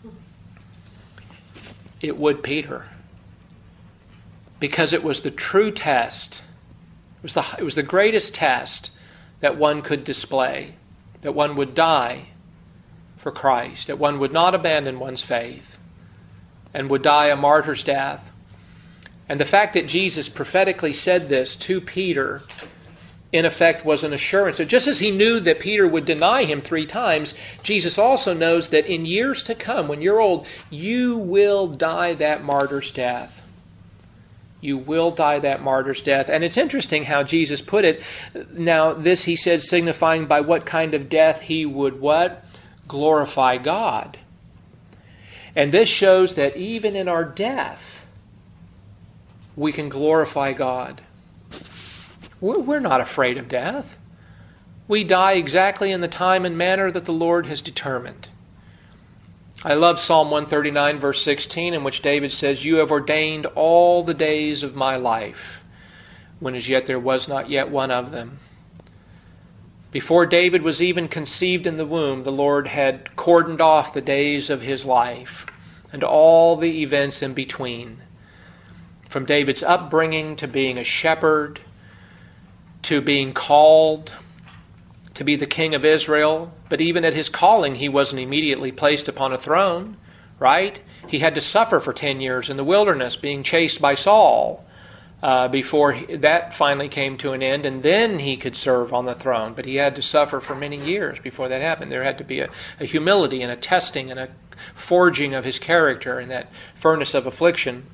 It would, Peter. Because it was the true test. It was the greatest test that one could display. That one would die for Christ. That one would not abandon one's faith. And would die a martyr's death. And the fact that Jesus prophetically said this to Peter, in effect, was an assurance. So just as he knew that Peter would deny him 3 times, Jesus also knows that in years to come, when you're old, you will die that martyr's death. You will die that martyr's death. And it's interesting how Jesus put it. Now, this he said, signifying by what kind of death he would what? Glorify God. And this shows that even in our death, we can glorify God. We're not afraid of death. We die exactly in the time and manner that the Lord has determined. I love Psalm 139, verse 16, in which David says, you have ordained all the days of my life, when as yet there was not yet one of them. Before David was even conceived in the womb, the Lord had cordoned off the days of his life and all the events in between. From David's upbringing to being a shepherd, to being called to be the king of Israel. But even at his calling, he wasn't immediately placed upon a throne, right? He had to suffer for 10 years in the wilderness, being chased by Saul. before that finally came to an end, and then he could serve on the throne. But he had to suffer for many years before that happened. There had to be a humility and a testing and a forging of his character in that furnace of affliction.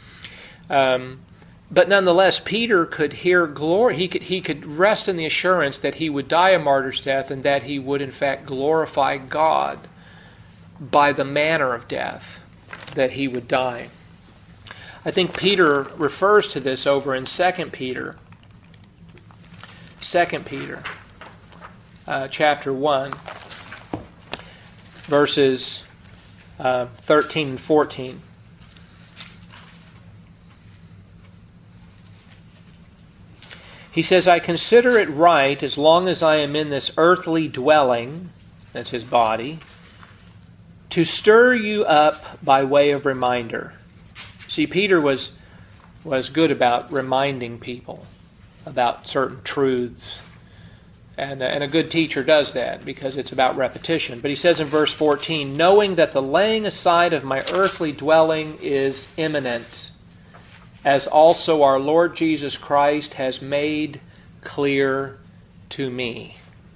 But nonetheless, Peter could hear glory. He could rest in the assurance that he would die a martyr's death and that he would in fact glorify God by the manner of death that he would die. I think Peter refers to this over in 2 Peter. 2 Peter, chapter 1, verses 13 and 14. He says, I consider it right, as long as I am in this earthly dwelling, that's his body, to stir you up by way of reminder. See, Peter was good about reminding people about certain truths. And a good teacher does that because it's about repetition. But he says in verse 14, knowing that the laying aside of my earthly dwelling is imminent, as also our Lord Jesus Christ has made clear to me.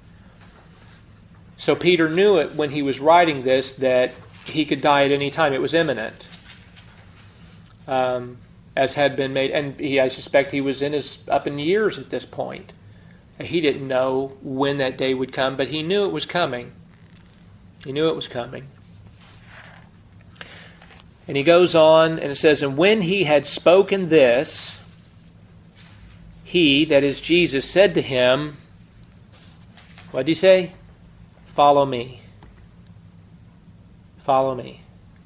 So Peter knew it when he was writing this that he could die at any time. It was imminent. As had been made, and I suspect he was up in years at this point. He didn't know when that day would come, but he knew it was coming. He knew it was coming. And he goes on, and it says, and when he had spoken this, he, that is Jesus, said to him, what did he say? Follow me. Follow me.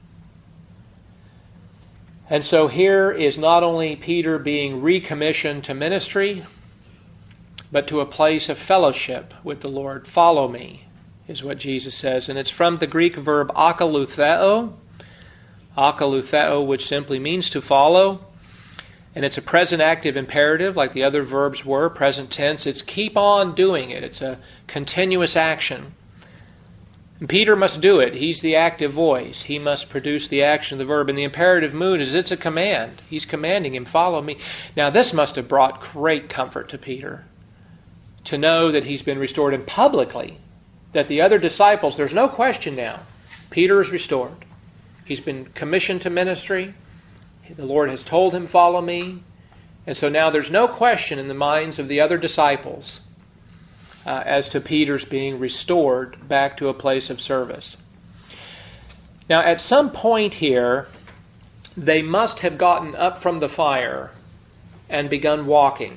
And so here is not only Peter being recommissioned to ministry, but to a place of fellowship with the Lord. Follow me, is what Jesus says. And it's from the Greek verb akalutheo, which simply means to follow. And it's a present active imperative like the other verbs were, present tense. It's keep on doing it. It's a continuous action. And Peter must do it. He's the active voice. He must produce the action of the verb. And the imperative mood is it's a command. He's commanding him, follow me. Now this must have brought great comfort to Peter, to know that he's been restored, and publicly, that the other disciples, there's no question now, Peter is restored. He's been commissioned to ministry. The Lord has told him, follow me. And so now there's no question in the minds of the other disciples as to Peter's being restored back to a place of service. Now, at some point here, they must have gotten up from the fire and begun walking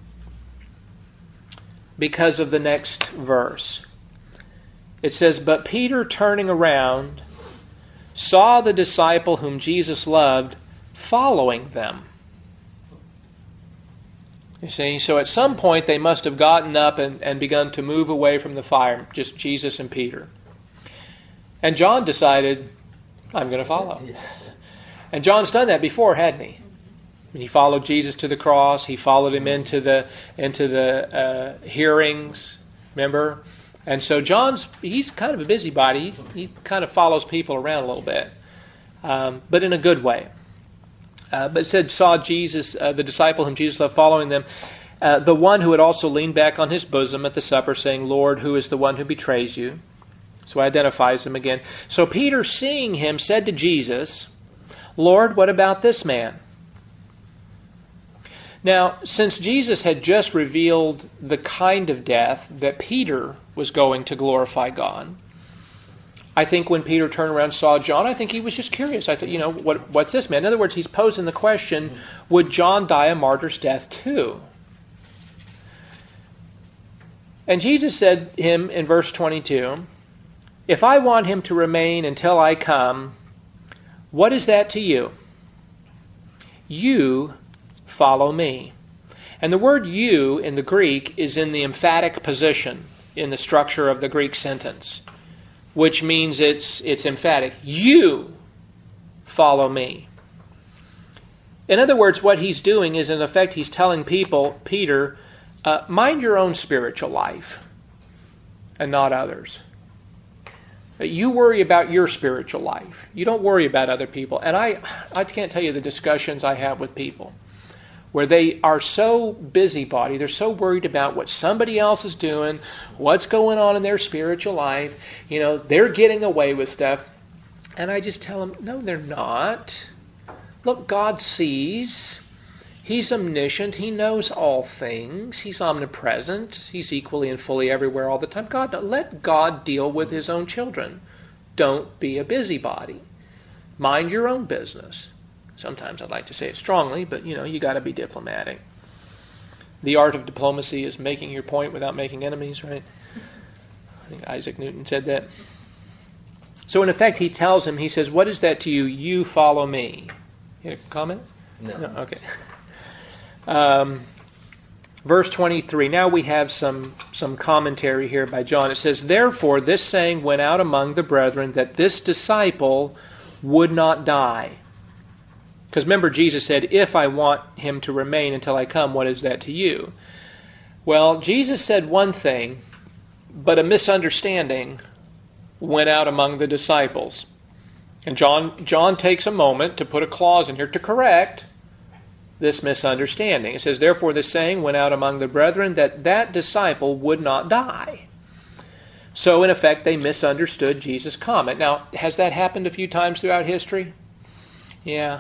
because of the next verse. It says, but Peter, turning around, saw the disciple whom Jesus loved following them. You see, so at some point they must have gotten up and begun to move away from the fire, just Jesus and Peter. And John decided, I'm going to follow. And John's done that before, hadn't he? He followed Jesus to the cross. He followed him into the hearings, remember? And so he's kind of a busybody. He kind of follows people around a little bit, but in a good way. But it said, saw Jesus, the disciple whom Jesus loved, following them, the one who had also leaned back on his bosom at the supper, saying, Lord, who is the one who betrays you? So it identifies him again. So Peter, seeing him, said to Jesus, Lord, what about this man? Now, since Jesus had just revealed the kind of death that Peter was going to glorify God, I think when Peter turned around and saw John, I think he was just curious. I thought, what's this man? In other words, he's posing the question, would John die a martyr's death too? And Jesus said to him in verse 22, if I want him to remain until I come, what is that to you? You follow me. And the word you in the Greek is in the emphatic position in the structure of the Greek sentence, which means it's emphatic. You follow me. In other words, what he's doing is, in effect, he's telling Peter, mind your own spiritual life and not others. You worry about your spiritual life. You don't worry about other people. And I can't tell you the discussions I have with people where they are so busybody, they're so worried about what somebody else is doing, what's going on in their spiritual life. They're getting away with stuff. And I just tell them, no, they're not. Look, God sees. He's omniscient. He knows all things. He's omnipresent. He's equally and fully everywhere all the time. Let God deal with His own children. Don't be a busybody. Mind your own business. Sometimes I'd like to say it strongly, but you got to be diplomatic. The art of diplomacy is making your point without making enemies, right? I think Isaac Newton said that. So in effect, he tells him, he says, what is that to you? You follow me. You have a comment? No. Okay. Verse 23. Now we have some commentary here by John. It says, therefore this saying went out among the brethren that this disciple would not die. Because remember, Jesus said, if I want him to remain until I come, what is that to you? Well, Jesus said one thing, but a misunderstanding went out among the disciples. And John takes a moment to put a clause in here to correct this misunderstanding. It says, therefore this saying went out among the brethren that disciple would not die. So in effect, they misunderstood Jesus' comment. Now, has that happened a few times throughout history? Yeah.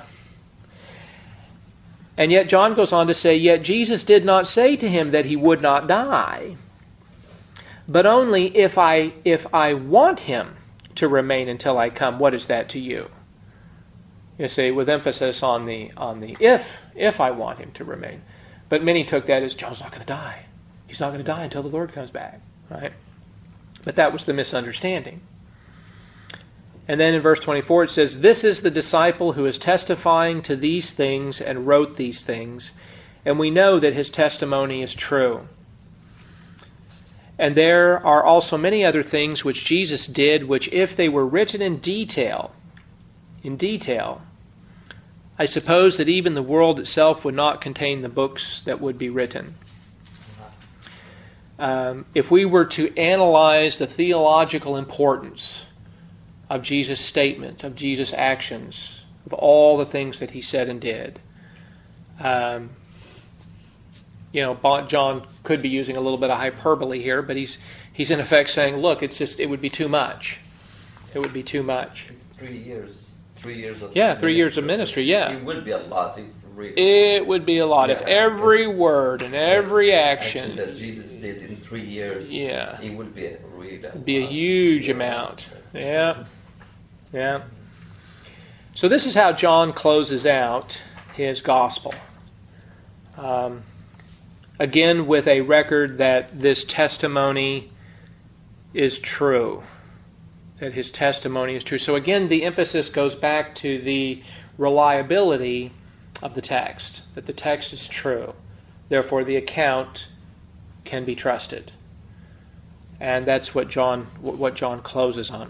And yet John goes on to say, yet Jesus did not say to him that he would not die, but only if I want him to remain until I come, what is that to you? You see, with emphasis on the if I want him to remain. But many took that as John's not going to die. He's not going to die until the Lord comes back, right? But that was the misunderstanding. And then in verse 24 it says, this is the disciple who is testifying to these things and wrote these things, and we know that his testimony is true. And there are also many other things which Jesus did, which if they were written in detail, I suppose that even the world itself would not contain the books that would be written. If we were to analyze the theological importance of Jesus' statement, of Jesus' actions, of all the things that he said and did, John could be using a little bit of hyperbole here, but he's in effect saying, look, it would be too much. It would be too much. 3 years. 3 years of 3 years of ministry, yeah. It would be a lot. It would be a lot. If every word and every action that Jesus did in 3 years, it would be a huge amount. Yeah. So this is how John closes out his gospel. Again, with a record that this testimony is true. That his testimony is true. So again, the emphasis goes back to the reliability of the text. That the text is true. Therefore, the account can be trusted. And that's what John closes on.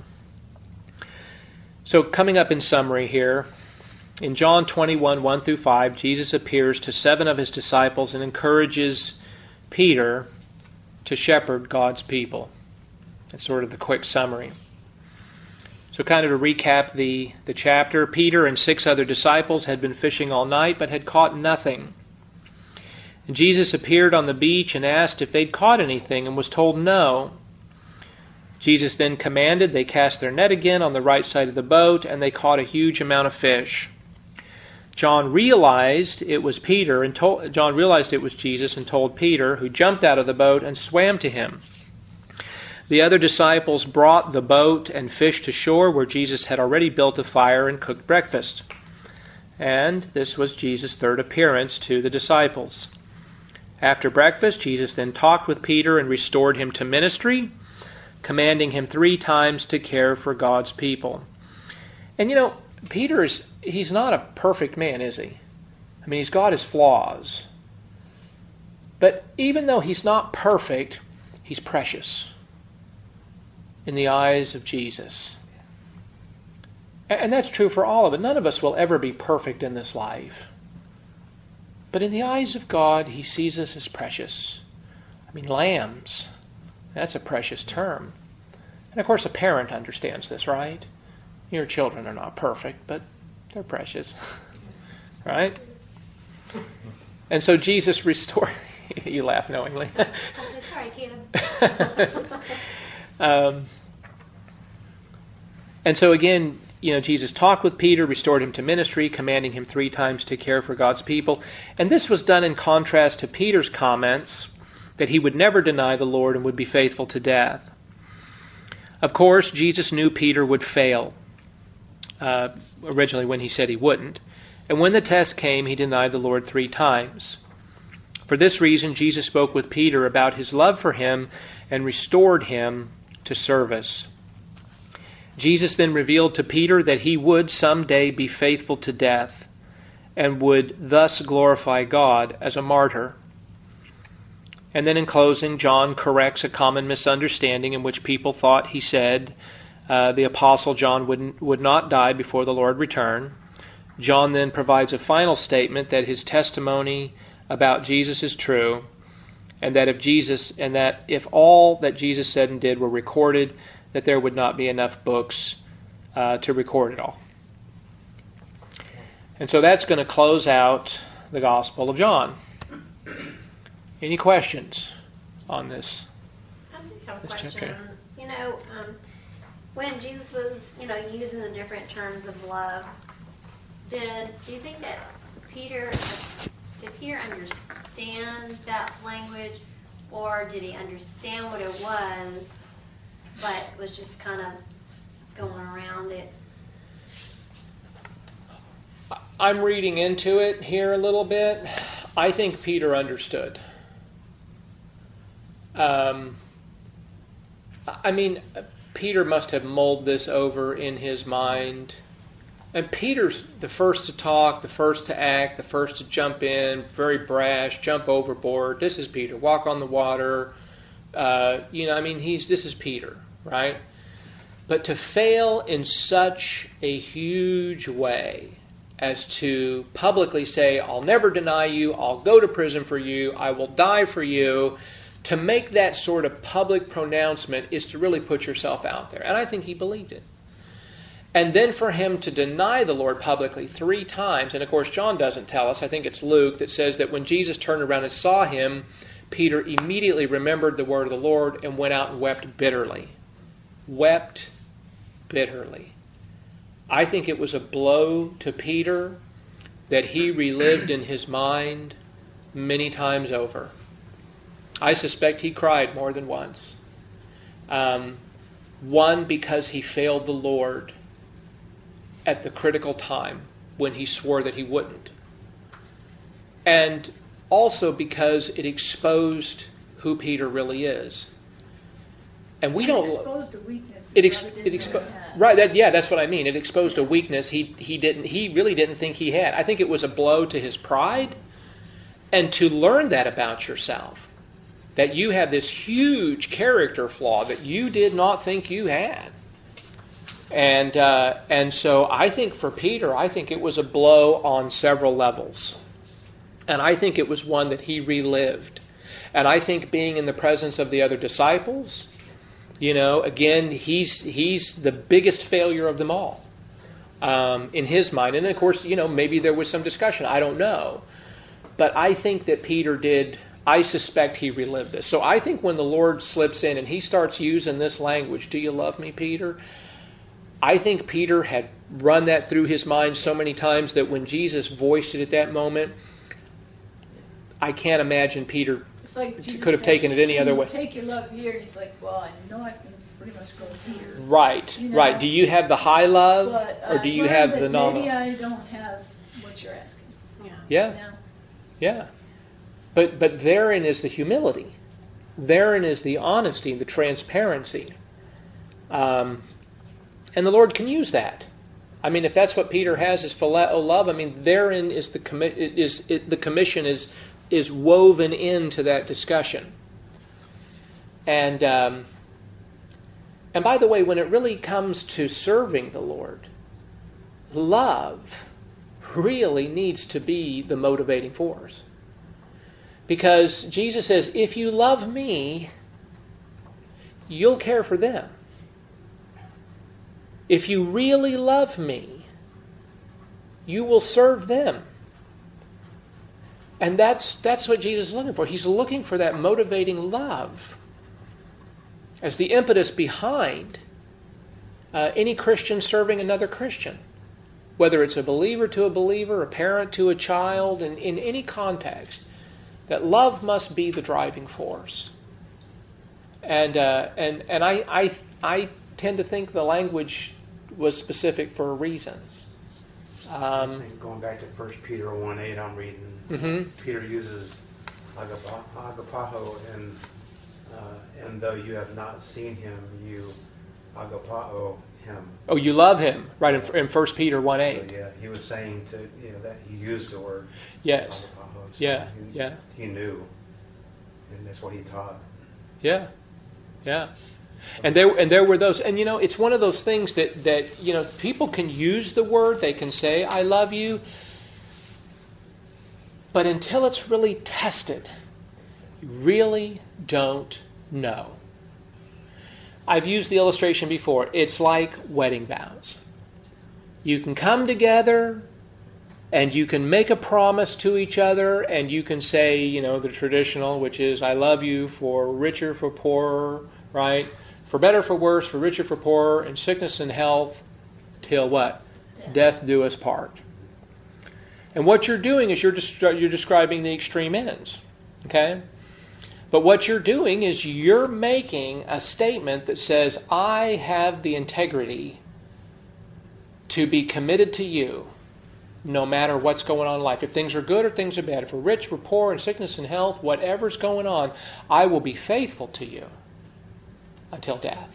So coming up in summary here, in John 21, 1 through 5, Jesus appears to 7 of his disciples and encourages Peter to shepherd God's people. That's sort of the quick summary. So kind of to recap the chapter, Peter and 6 other disciples had been fishing all night but had caught nothing. And Jesus appeared on the beach and asked if they'd caught anything and was told no. Jesus then commanded they cast their net again on the right side of the boat, and they caught a huge amount of fish. John realized it was Jesus and told Peter, who jumped out of the boat and swam to him. The other disciples brought the boat and fish to shore where Jesus had already built a fire and cooked breakfast. And this was Jesus' third appearance to the disciples. After breakfast, Jesus then talked with Peter and restored him to ministry, commanding him 3 times to care for God's people. And Peter he's not a perfect man, is he? I mean, he's got his flaws. But even though he's not perfect, he's precious in the eyes of Jesus. And that's true for all of it. None of us will ever be perfect in this life. But in the eyes of God, he sees us as precious. I mean, lambs, that's a precious term. And of course, a parent understands this, right? Your children are not perfect, but they're precious. Right? And so Jesus restored... You laugh knowingly. Sorry, Caleb. And so again, Jesus talked with Peter, restored him to ministry, commanding him 3 times to care for God's people. And this was done in contrast to Peter's comments that he would never deny the Lord and would be faithful to death. Of course, Jesus knew Peter would fail, originally when he said he wouldn't. And when the test came, he denied the Lord 3 times. For this reason, Jesus spoke with Peter about his love for him and restored him to service. Jesus then revealed to Peter that he would someday be faithful to death and would thus glorify God as a martyr. And then in closing, John corrects a common misunderstanding in which people thought he said the Apostle John would not die before the Lord returned. John then provides a final statement that his testimony about Jesus is true, and that if all that Jesus said and did were recorded, that there would not be enough books to record it all. And so that's going to close out the Gospel of John. Any questions on this? I just have a question. Chapter? When Jesus was, using the different terms of love, do you think that did Peter understand that language, or did he understand what it was, but was just kind of going around it? I'm reading into it here a little bit. I think Peter understood. Peter must have mulled this over in his mind. And Peter's the first to talk, the first to act, the first to jump in, very brash, jump overboard. This is Peter. Walk on the water. This is Peter, right? But to fail in such a huge way as to publicly say, I'll never deny you, I'll go to prison for you, I will die for you, to make that sort of public pronouncement is to really put yourself out there. And I think he believed it. And then for him to deny the Lord publicly 3 times, and of course John doesn't tell us, I think it's Luke, that says that when Jesus turned around and saw him, Peter immediately remembered the word of the Lord and went out and wept bitterly. Wept bitterly. I think it was a blow to Peter that he relived in his mind many times over. I suspect he cried more than once. One, because he failed the Lord at the critical time when he swore that he wouldn't. And also because it exposed who Peter really is. And we don't... It exposed a weakness. That's what I mean. It exposed a weakness he really didn't think he had. I think it was a blow to his pride. And to learn that about yourself, that you have this huge character flaw that you did not think you had. And so I think for Peter, I think it was a blow on several levels. And I think it was one that he relived. And I think being in the presence of the other disciples, again, he's the biggest failure of them all in his mind. And of course, maybe there was some discussion. I don't know. But I think that Peter did... I suspect he relived this. So I think when the Lord slips in and he starts using this language, do you love me, Peter? I think Peter had run that through his mind so many times that when Jesus voiced it at that moment, I can't imagine Peter could have taken it any other way. Take your love here, and he's like, well, I know I can pretty much go here. Right, right. Do you have the high love, or do you have the nominal? Maybe I don't have what you're asking. Yeah. But therein is the humility. Therein is the honesty, the transparency. And the Lord can use that. If that's what Peter has is phileo love, therein is the commission is woven into that discussion. And by the way, when it really comes to serving the Lord, love really needs to be the motivating force. Because Jesus says, if you love me, you'll care for them. If you really love me, you will serve them. And that's what Jesus is looking for. He's looking for that motivating love as the impetus behind any Christian serving another Christian. Whether it's a believer to a believer, a parent to a child, in any context, that love must be the driving force. And I tend to think the language was specific for a reason. I think going back to 1 Peter 1:8, I'm reading. Peter uses agapao, and though you have not seen him, you agapao him. Oh, you love him, right? In 1 Peter 1:8. So, yeah, he was saying that he used the word. Yes. Agapao, so Yeah. He knew, and that's what he taught. Yeah. And there were those, and it's one of those things that people can use the word, they can say I love you, but until it's really tested, you really don't know. I've used the illustration before. It's like wedding vows. You can come together and you can make a promise to each other and you can say, the traditional, which is I love you for richer, for poorer, right? For better, for worse, for richer, for poorer, in sickness and health, till what? Death do us part. And what you're doing is you're describing the extreme ends. Okay? But what you're doing is you're making a statement that says, I have the integrity to be committed to you no matter what's going on in life. If things are good or things are bad, if we're rich, we're poor, in sickness and health, whatever's going on, I will be faithful to you until death.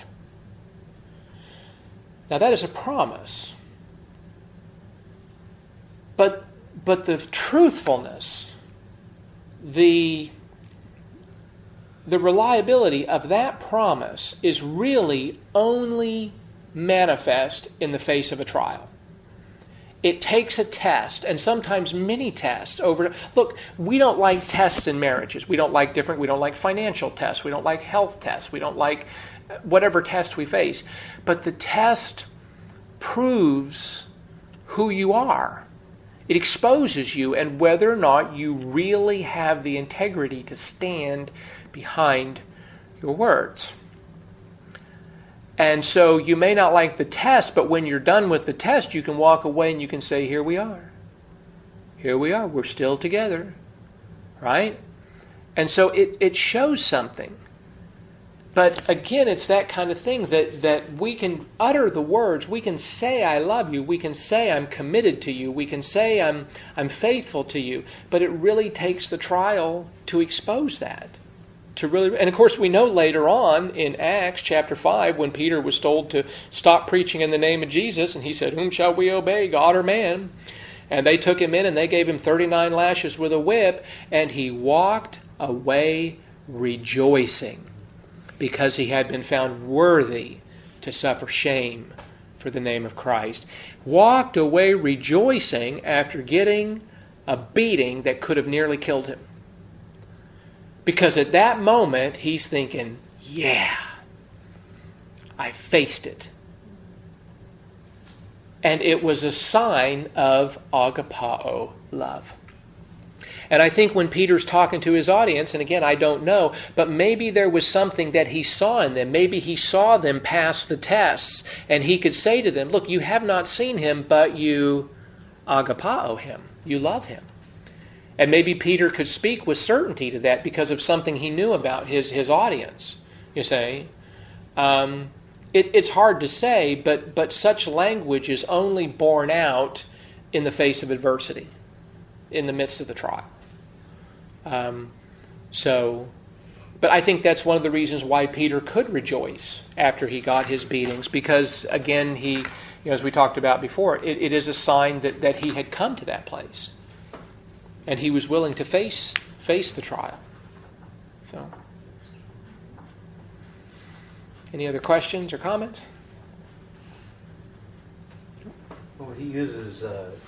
Now that is a promise. But the truthfulness, the reliability of that promise is really only manifest in the face of a trial. It takes a test, and sometimes many tests. Look, we don't like tests in marriages. We don't like financial tests. We don't like health tests. We don't like whatever test we face. But the test proves who you are. It exposes you and whether or not you really have the integrity to stand behind your words. And so you may not like the test, but when you're done with the test, you can walk away and you can say, here we are. Here we are. We're still together. Right? And so it shows something. But again, it's that kind of thing that we can utter the words. We can say, I love you. We can say, I'm committed to you. We can say, I'm faithful to you. But it really takes the trial to expose that. And of course, we know later on in Acts chapter 5, when Peter was told to stop preaching in the name of Jesus, and he said, whom shall we obey, God or man? And they took him in and they gave him 39 lashes with a whip, and he walked away rejoicing, because he had been found worthy to suffer shame for the name of Christ. Walked away rejoicing after getting a beating that could have nearly killed him. Because at that moment, he's thinking, yeah, I faced it. And it was a sign of agapao, love. And I think when Peter's talking to his audience, and again, I don't know, but maybe there was something that he saw in them. Maybe he saw them pass the tests, and he could say to them, look, you have not seen him, but you agapao him. You love him. And maybe Peter could speak with certainty to that because of something he knew about his audience, you see. It's hard to say, but such language is only borne out in the face of adversity, in the midst of the trial. But I think that's one of the reasons why Peter could rejoice after he got his beatings, because again, he, as we talked about before, it is a sign that he had come to that place, and he was willing to face the trial. So, any other questions or comments? Well, he uses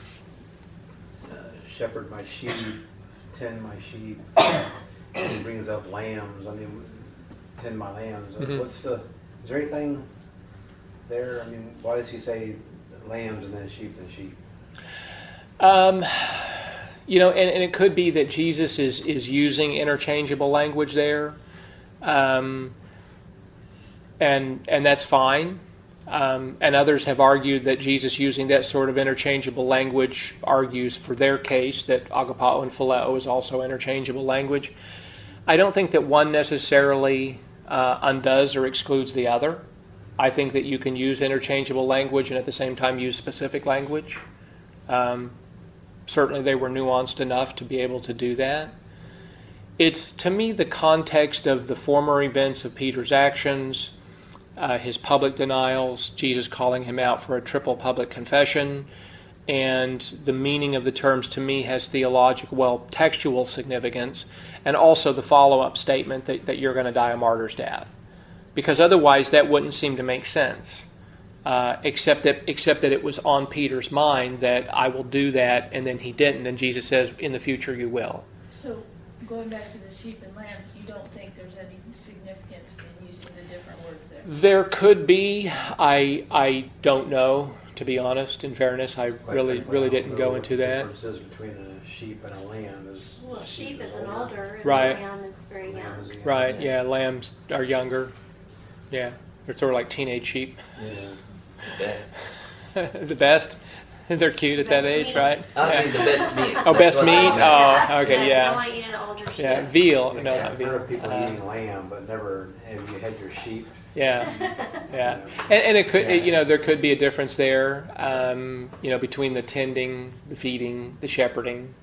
shepherd my sheep, tend my sheep, and he brings up lambs. I mean, tend my lambs. Is there anything there? I mean, why does he say lambs and then sheep and sheep? And it could be that Jesus is using interchangeable language there, and that's fine. And others have argued that Jesus using that sort of interchangeable language argues for their case that agapao and phileo is also interchangeable language. I don't think that one necessarily undoes or excludes the other. I think that you can use interchangeable language and at the same time use specific language. Certainly they were nuanced enough to be able to do that. It's, to me, the context of the former events of Peter's actions, his public denials, Jesus calling him out for a triple public confession, and the meaning of the terms, to me, has theological, textual significance, and also the follow-up statement that you're going to die a martyr's death. Because otherwise that wouldn't seem to make sense, except that it was on Peter's mind that I will do that, and then he didn't, and Jesus says, in the future you will. So, going back to the sheep and lambs, you don't think there's any significance in using the different words there? There could be. I don't know, to be honest. In fairness, I really didn't go into that. The differences between a sheep and a lamb is... Well, a sheep is an older, and right. a lamb is very young. Right, yeah, lambs are younger. Yeah, they're sort of like teenage sheep. Yeah. The best. They're cute at that age, right? I mean the best meat. Oh, best meat? Oh, okay, yeah. I want you an older sheep. Yeah, veal. No, I've not veal. heard of people eating lamb, but never have you had your sheep. Yeah, yeah. And it could, there could be a difference there, between the tending, the feeding, the shepherding,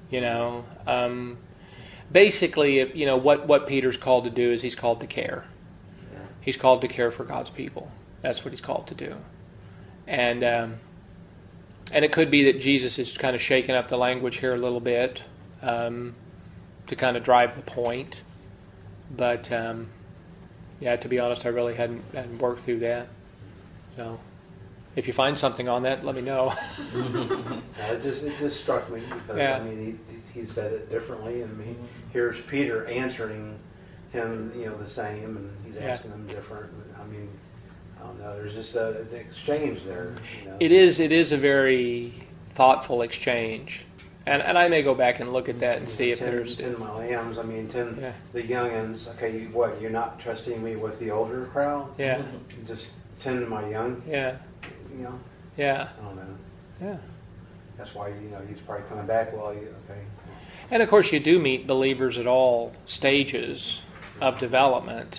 Basically, what Peter's called to do is he's called to care. He's called to care for God's people. That's what he's called to do. And it could be that Jesus is kind of shaking up the language here a little bit to kind of drive the point. But, to be honest, I really hadn't worked through that. So, if you find something on that, let me know. It just struck me because, he said it differently. And here's Peter answering him, the same, and he's asking them different. I don't know. There's just an exchange there. It is a very thoughtful exchange, and I may go back and look at that and see if there's 10 of my lambs. 10 the youngins. Okay, you're not trusting me with the older crowd? Yeah. Just 10 of my young. Yeah. Yeah. I don't know. Yeah. That's why he's probably coming back. Okay. And of course, you do meet believers at all stages of development.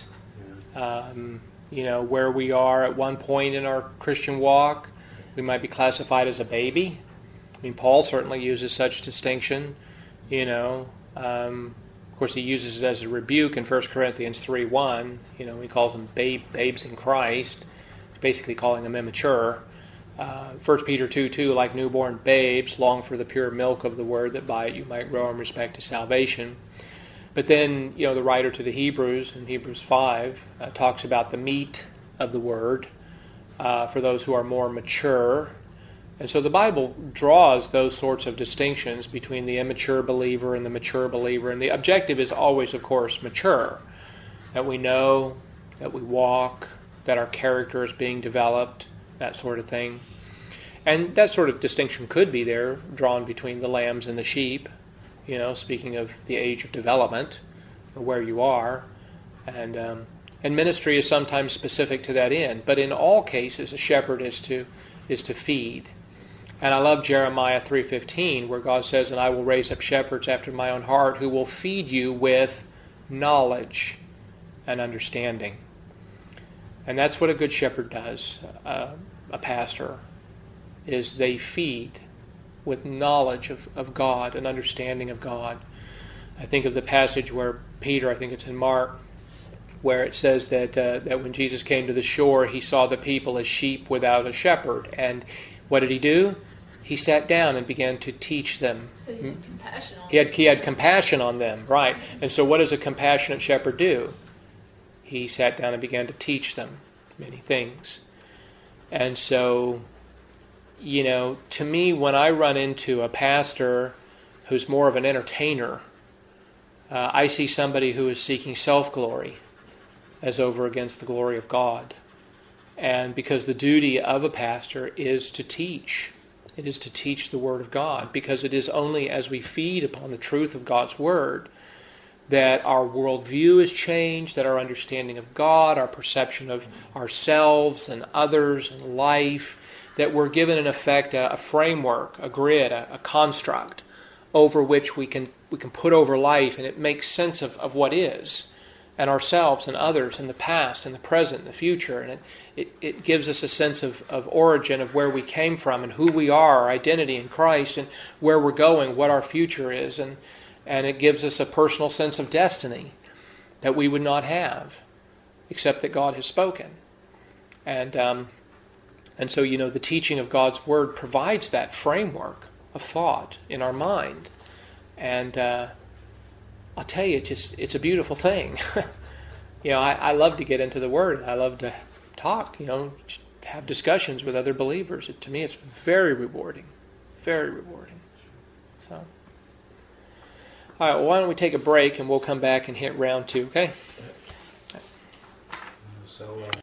Where we are at one point in our Christian walk, we might be classified as a baby. Paul certainly uses such distinction. Of course, he uses it as a rebuke in 1 Corinthians 3:1. He calls them babes in Christ. He's basically calling them immature. 1 Peter 2:2, like newborn babes, long for the pure milk of the word, that by it you might grow in respect to salvation. But then, the writer to the Hebrews, in Hebrews 5, talks about the meat of the word for those who are more mature. And so the Bible draws those sorts of distinctions between the immature believer and the mature believer. And the objective is always, of course, mature. That we know, that we walk, that our character is being developed, that sort of thing. And that sort of distinction could be there, drawn between the lambs and the sheep. Speaking of the age of development, where you are, and ministry is sometimes specific to that end. But in all cases, a shepherd is to feed. And I love Jeremiah 3:15, where God says, "And I will raise up shepherds after my own heart, who will feed you with knowledge and understanding." And that's what a good shepherd does. A pastor is they feed with knowledge of God, an understanding of God. I think of the passage where Peter, I think it's in Mark, where it says that when Jesus came to the shore, he saw the people as sheep without a shepherd. And what did he do? He sat down and began to teach them. So he had compassion on them. He had compassion on them, right. And so what does a compassionate shepherd do? He sat down and began to teach them many things. And so, to me, when I run into a pastor who's more of an entertainer, I see somebody who is seeking self-glory as over against the glory of God. And because the duty of a pastor is to teach It is to teach the Word of God, because it is only as we feed upon the truth of God's Word that our worldview is changed, that our understanding of God, our perception of ourselves and others and life, that we're given, in effect, a framework, a grid, a construct over which we can put over life, and it makes sense of what is, and ourselves and others, and the past and the present and the future. And it gives us a sense of origin, of where we came from and who we are, our identity in Christ, and where we're going, what our future is. And it gives us a personal sense of destiny that we would not have except that God has spoken. And so, the teaching of God's Word provides that framework of thought in our mind. And I'll tell you, it's a beautiful thing. I love to get into the Word. I love to talk, have discussions with other believers. To me, it's very rewarding. Very rewarding. So, all right, well, why don't we take a break and we'll come back and hit round 2, okay? So